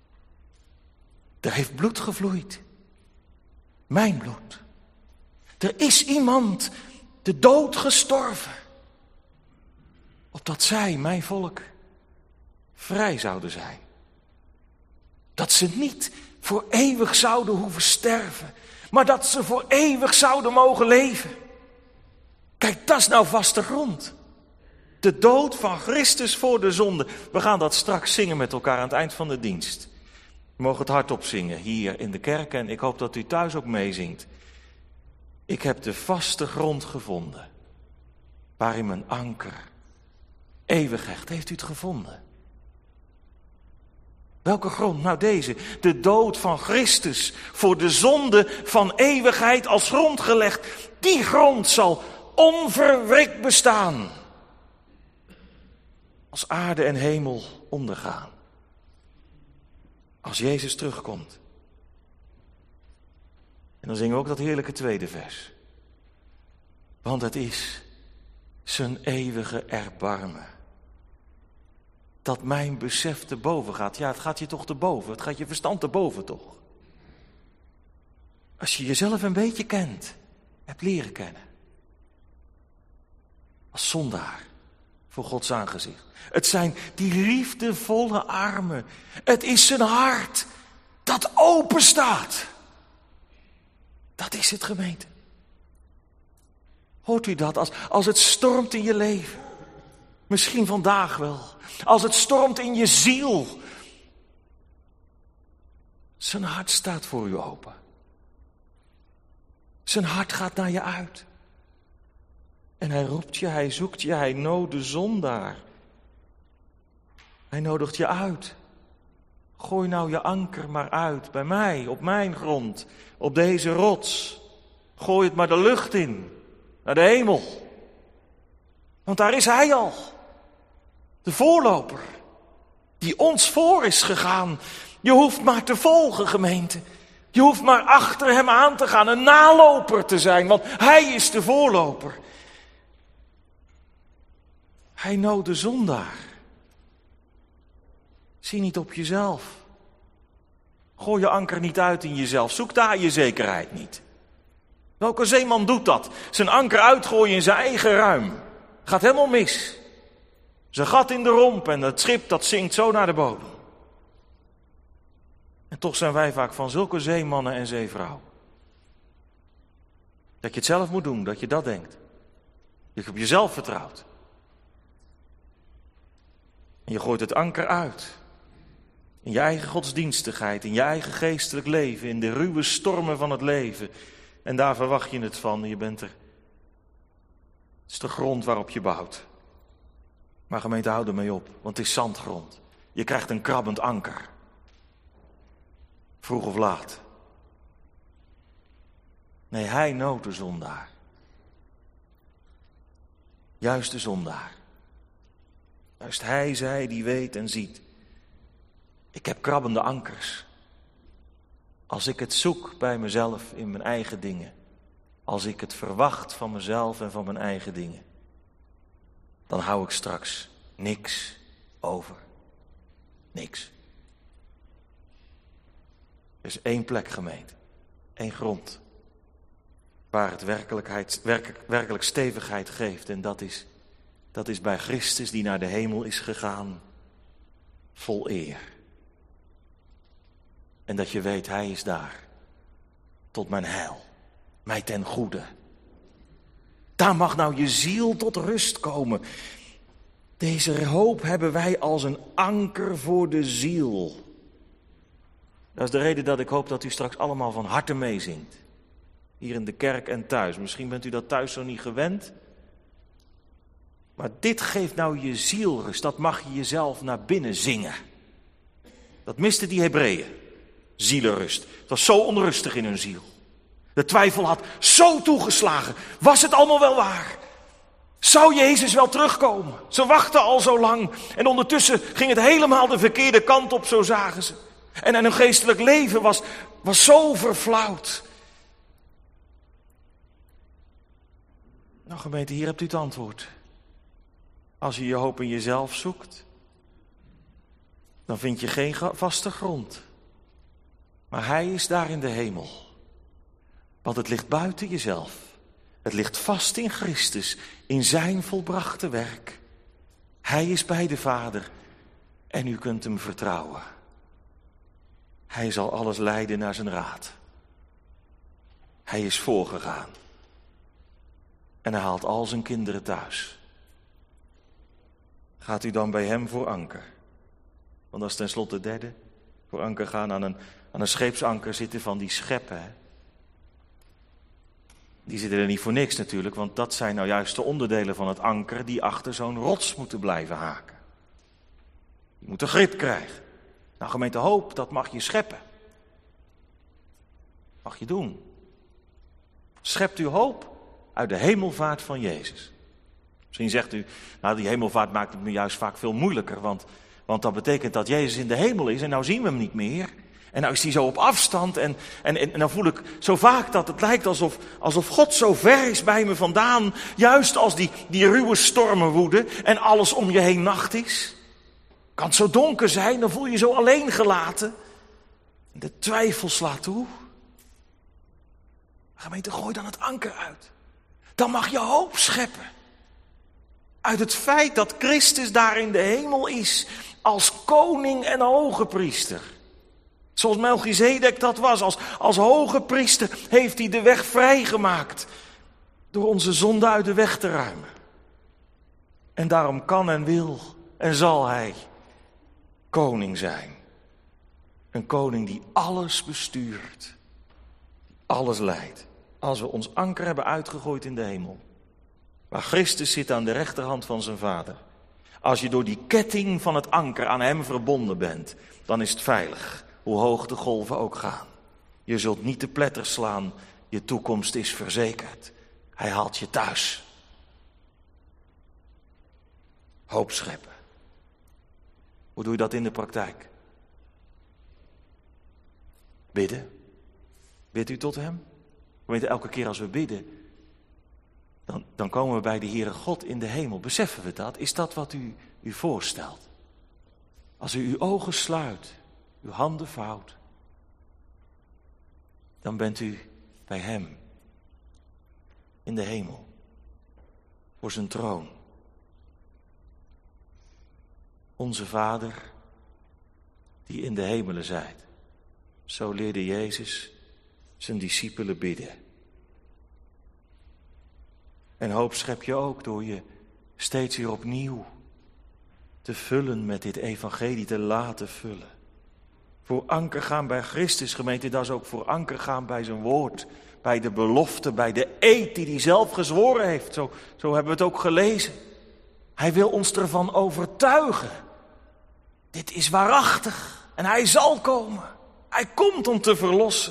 Er heeft bloed gevloeid. Mijn bloed. Er is iemand de dood gestorven. Opdat zij, mijn volk, vrij zouden zijn. Dat ze niet voor eeuwig zouden hoeven sterven. Maar dat ze voor eeuwig zouden mogen leven. Kijk, dat is nou vaste grond. De dood van Christus voor de zonde. We gaan dat straks zingen met elkaar aan het eind van de dienst. We mogen het hardop zingen hier in de kerk en ik hoop dat u thuis ook meezingt. Ik heb de vaste grond gevonden, waarin mijn anker eeuwig hecht. Heeft u het gevonden? Welke grond? Nou deze, de dood van Christus voor de zonde van eeuwigheid als grond gelegd. Die grond zal onverwrikt bestaan, als aarde en hemel ondergaan. Als Jezus terugkomt. En dan zingen we ook dat heerlijke tweede vers. Want het is zijn eeuwige erbarmen. Dat mijn besef te boven gaat. Ja, het gaat je toch te boven. Het gaat je verstand te boven toch. Als je jezelf een beetje kent. Hebt leren kennen. Als zondaar. Voor Gods aangezicht. Het zijn die liefdevolle armen. Het is zijn hart dat open staat. Dat is het, gemeente. Hoort u dat? Als, als het stormt in je leven. Misschien vandaag wel. Als het stormt in je ziel. Zijn hart staat voor u open. Zijn hart gaat naar je uit. En hij roept je, hij zoekt je, hij noodt de zondaar. Hij nodigt je uit. Gooi nou je anker maar uit, bij mij, op mijn grond, op deze rots. Gooi het maar de lucht in, naar de hemel. Want daar is hij al. De voorloper, die ons voor is gegaan. Je hoeft maar te volgen, gemeente. Je hoeft maar achter hem aan te gaan, een naloper te zijn, want hij is de voorloper. Hij noodt de zondaar. Zie niet op jezelf. Gooi je anker niet uit in jezelf. Zoek daar je zekerheid niet. Welke zeeman doet dat? Zijn anker uitgooien in zijn eigen ruim. Gaat helemaal mis. Zijn gat in de romp en het schip dat zinkt zo naar de bodem. En toch zijn wij vaak van zulke zeemannen en zeevrouwen. Dat je het zelf moet doen, dat je dat denkt. Dat je op jezelf vertrouwt. En je gooit het anker uit. In je eigen godsdienstigheid, in je eigen geestelijk leven, in de ruwe stormen van het leven. En daar verwacht je het van, je bent er. Het is de grond waarop je bouwt. Maar gemeente, hou ermee op, want het is zandgrond. Je krijgt een krabbend anker. Vroeg of laat. Nee, hij noodt de zondaar. Juist de zondaar. Juist hij, zij die weet en ziet. Ik heb krabbende ankers. Als ik het zoek bij mezelf in mijn eigen dingen. Als ik het verwacht van mezelf en van mijn eigen dingen. Dan hou ik straks niks over. Niks. Er is één plek, gemeente. Één grond. Waar het werkelijkheid, werkelijk, werkelijk stevigheid geeft. En dat is, dat is bij Christus die naar de hemel is gegaan. Vol eer. En dat je weet, hij is daar. Tot mijn heil. Mij ten goede. Daar mag nou je ziel tot rust komen. Deze hoop hebben wij als een anker voor de ziel. Dat is de reden dat ik hoop dat u straks allemaal van harte meezingt. Hier in de kerk en thuis. Misschien bent u dat thuis zo niet gewend. Maar dit geeft nou je zielrust. Dat mag je jezelf naar binnen zingen. Dat miste die Hebreeën. Zielenrust. Het was zo onrustig in hun ziel. De twijfel had zo toegeslagen. Was het allemaal wel waar? Zou Jezus wel terugkomen? Ze wachten al zo lang. En ondertussen ging het helemaal de verkeerde kant op, zo zagen ze. En, en hun geestelijk leven was, was zo verflauwd. Nou gemeente, hier hebt u het antwoord. Als je je hoop in jezelf zoekt, dan vind je geen vaste grond. Maar hij is daar in de hemel. Want het ligt buiten jezelf. Het ligt vast in Christus, in zijn volbrachte werk. Hij is bij de Vader en u kunt hem vertrouwen. Hij zal alles leiden naar zijn raad. Hij is voorgegaan. En hij haalt al zijn kinderen thuis. Gaat u dan bij hem voor anker? Want dat is tenslotte het derde. Voor anker gaan aan een, aan een scheepsanker zitten van die scheppen. Hè? Die zitten er niet voor niks natuurlijk, want dat zijn nou juist de onderdelen van het anker die achter zo'n rots moeten blijven haken. Die moeten grip krijgen. Nou gemeente Hoop, dat mag je scheppen. Mag je doen. Schept u hoop uit de hemelvaart van Jezus. Misschien zegt u, nou die hemelvaart maakt het me juist vaak veel moeilijker, want, want dat betekent dat Jezus in de hemel is en nou zien we hem niet meer. En nou is hij zo op afstand en, en, en dan voel ik zo vaak dat het lijkt alsof, alsof God zo ver is bij me vandaan. Juist als die, die ruwe stormen woeden en alles om je heen nacht is. Kan het zo donker zijn, dan voel je je zo alleen gelaten. En de twijfel slaat toe. Gemeente, gooi dan het anker uit. Dan mag je hoop scheppen. Uit het feit dat Christus daar in de hemel is. Als koning en hoge priester. Zoals Melchizedek dat was. Als, als hoge priester heeft hij de weg vrijgemaakt. door onze zonde uit de weg te ruimen. En daarom kan en wil en zal hij koning zijn. Een koning die alles bestuurt, die alles leidt. Als we ons anker hebben uitgegooid in de hemel, waar Christus zit aan de rechterhand van zijn Vader. Als je door die ketting van het anker aan hem verbonden bent, dan is het veilig, hoe hoog de golven ook gaan. Je zult niet te pletter slaan, je toekomst is verzekerd. Hij haalt je thuis. Hoop scheppen. Hoe doe je dat in de praktijk? Bidden. Bidt u tot hem? Weet je, elke keer als we bidden, dan, dan komen we bij de Heere God in de hemel. Beseffen we dat? Is dat wat u u voorstelt? Als u uw ogen sluit, uw handen vouwt, dan bent u bij hem in de hemel, voor zijn troon. Onze Vader, die in de hemelen zijt. Zo leerde Jezus zijn discipelen bidden. En hoop schep je ook door je steeds weer opnieuw te vullen met dit evangelie, te laten vullen. Voor anker gaan bij Christus, gemeente, dat is ook voor anker gaan bij zijn woord. Bij de belofte, bij de eed die hij zelf gezworen heeft. Zo, zo hebben we het ook gelezen. Hij wil ons ervan overtuigen. Dit is waarachtig en hij zal komen. Hij komt om te verlossen.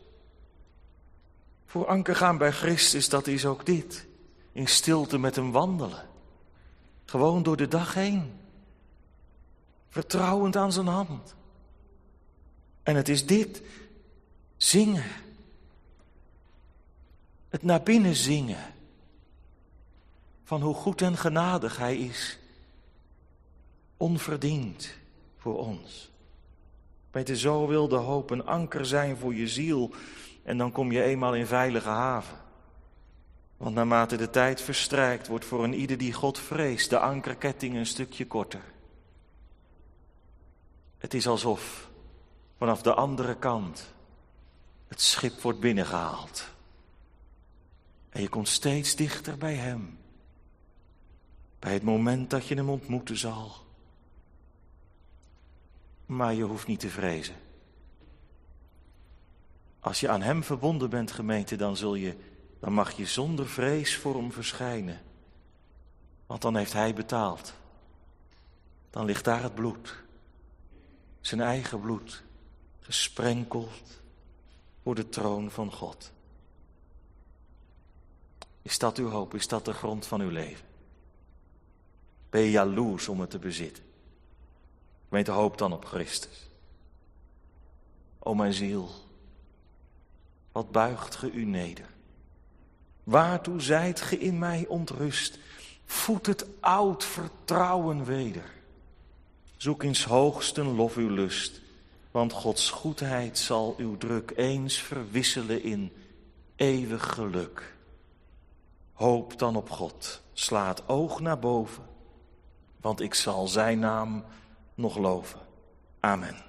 Voor anker gaan bij Christus, dat is ook dit. In stilte met hem wandelen. Gewoon door de dag heen. Vertrouwend aan zijn hand. En het is dit. Zingen. Het naar binnen zingen. Van hoe goed en genadig hij is. Onverdiend voor ons. Weet je, zo wil de hoop een anker zijn voor je ziel. En dan kom je eenmaal in veilige haven. Want naarmate de tijd verstrijkt, wordt voor een ieder die God vreest de ankerketting een stukje korter. Het is alsof vanaf de andere kant het schip wordt binnengehaald. En je komt steeds dichter bij hem. Bij het moment dat je hem ontmoeten zal. Maar je hoeft niet te vrezen. Als je aan hem verbonden bent, gemeente, dan zul je, dan mag je zonder vrees voor hem verschijnen. Want dan heeft hij betaald. Dan ligt daar het bloed. Zijn eigen bloed. Gesprenkeld voor de troon van God. Is dat uw hoop? Is dat de grond van uw leven? Ben je jaloers om het te bezitten? Gemeente, hoop dan op Christus. O mijn ziel, wat buigt ge u neder? Waartoe zijt ge in mij ontrust? Voed het oud vertrouwen weder. Zoek in 's hoogsten lof uw lust, want Gods goedheid zal uw druk eens verwisselen in eeuwig geluk. Hoop dan op God, sla het oog naar boven, want ik zal zijn naam nog loven. Amen.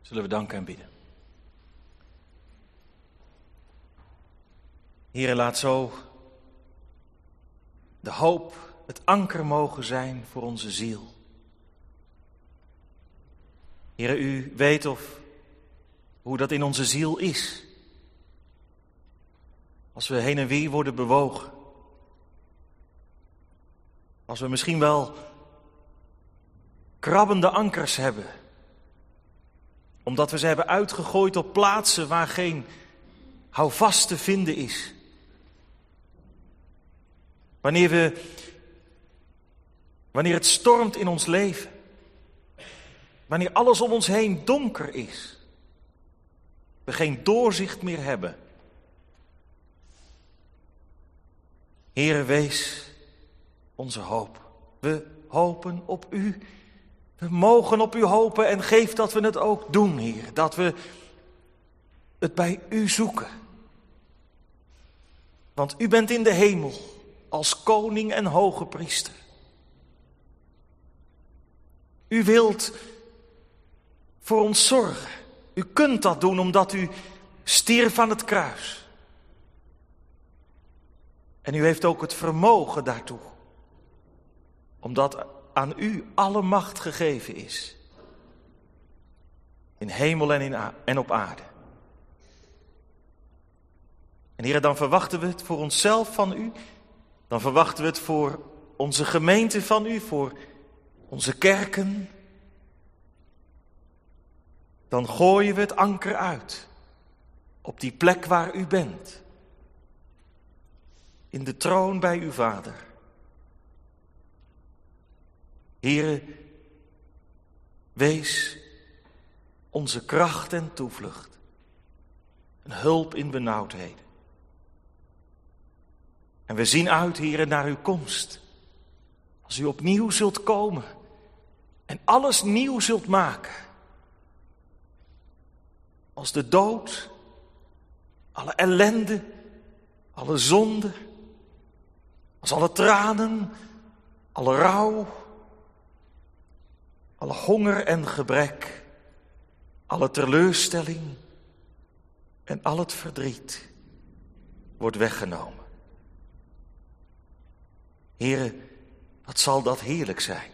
Zullen we danken en bidden. Heere, laat zo de hoop het anker mogen zijn voor onze ziel. Heere, u weet of hoe dat in onze ziel is. Als we heen en weer worden bewogen. Als we misschien wel krabbende ankers hebben. Omdat we ze hebben uitgegooid op plaatsen waar geen houvast te vinden is. Wanneer we, wanneer het stormt in ons leven. Wanneer alles om ons heen donker is. We geen doorzicht meer hebben. Heere, wees onze hoop. We hopen op u. We mogen op u hopen en geef dat we het ook doen, Heer. Dat we het bij u zoeken. Want u bent in de hemel als koning en hoge priester. U wilt voor ons zorgen. U kunt dat doen omdat u stierf aan het kruis. En u heeft ook het vermogen daartoe. Omdat aan u alle macht gegeven is. In hemel en, in a- en op aarde. En Heer, dan verwachten we het voor onszelf van u. Dan verwachten we het voor onze gemeente van u, voor onze kerken. Dan gooien we het anker uit. Op die plek waar u bent. In de troon bij uw Vader. Heere, wees onze kracht en toevlucht. Een hulp in benauwdheden. En we zien uit, Heere, naar uw komst. Als u opnieuw zult komen en alles nieuw zult maken. Als de dood, alle ellende, alle zonde, als alle tranen, alle rouw, alle honger en gebrek, alle teleurstelling en al het verdriet wordt weggenomen. Heere, wat zal dat heerlijk zijn.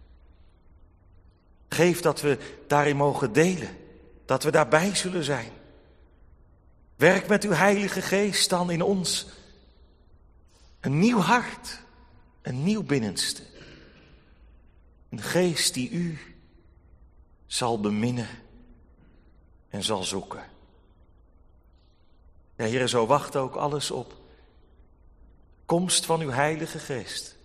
Geef dat we daarin mogen delen, dat we daarbij zullen zijn. Werk met uw Heilige Geest dan in ons. Een nieuw hart, een nieuw binnenste. Een geest die u zal beminnen en zal zoeken. Ja, Heere, zo wacht ook alles op komst van uw Heilige Geest.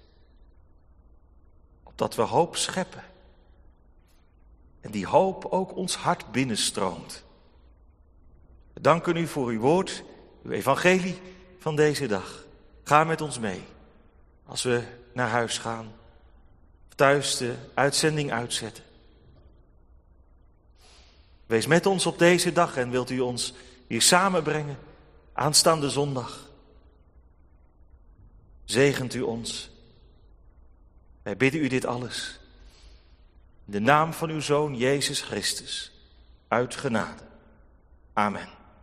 Opdat we hoop scheppen. En die hoop ook ons hart binnenstroomt. We danken u voor uw woord, uw evangelie van deze dag. Ga met ons mee als we naar huis gaan. Of thuis de uitzending uitzetten. Wees met ons op deze dag en wilt u ons hier samenbrengen aanstaande zondag. Zegent u ons. Wij bidden u dit alles. In de naam van uw Zoon Jezus Christus. Uit genade. Amen.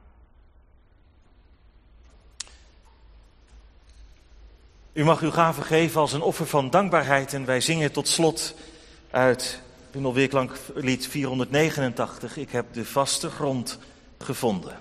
U mag uw gave geven als een offer van dankbaarheid. En wij zingen tot slot uit Bundelweerklanklied vierhonderdnegenentachtig. Ik heb de vaste grond gevonden.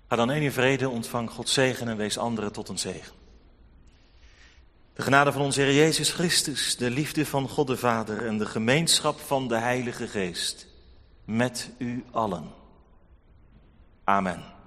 Ga dan heen in vrede, ontvang Gods zegen en wees anderen tot een zegen. De genade van onze Heer Jezus Christus, de liefde van God de Vader en de gemeenschap van de Heilige Geest met u allen. Amen.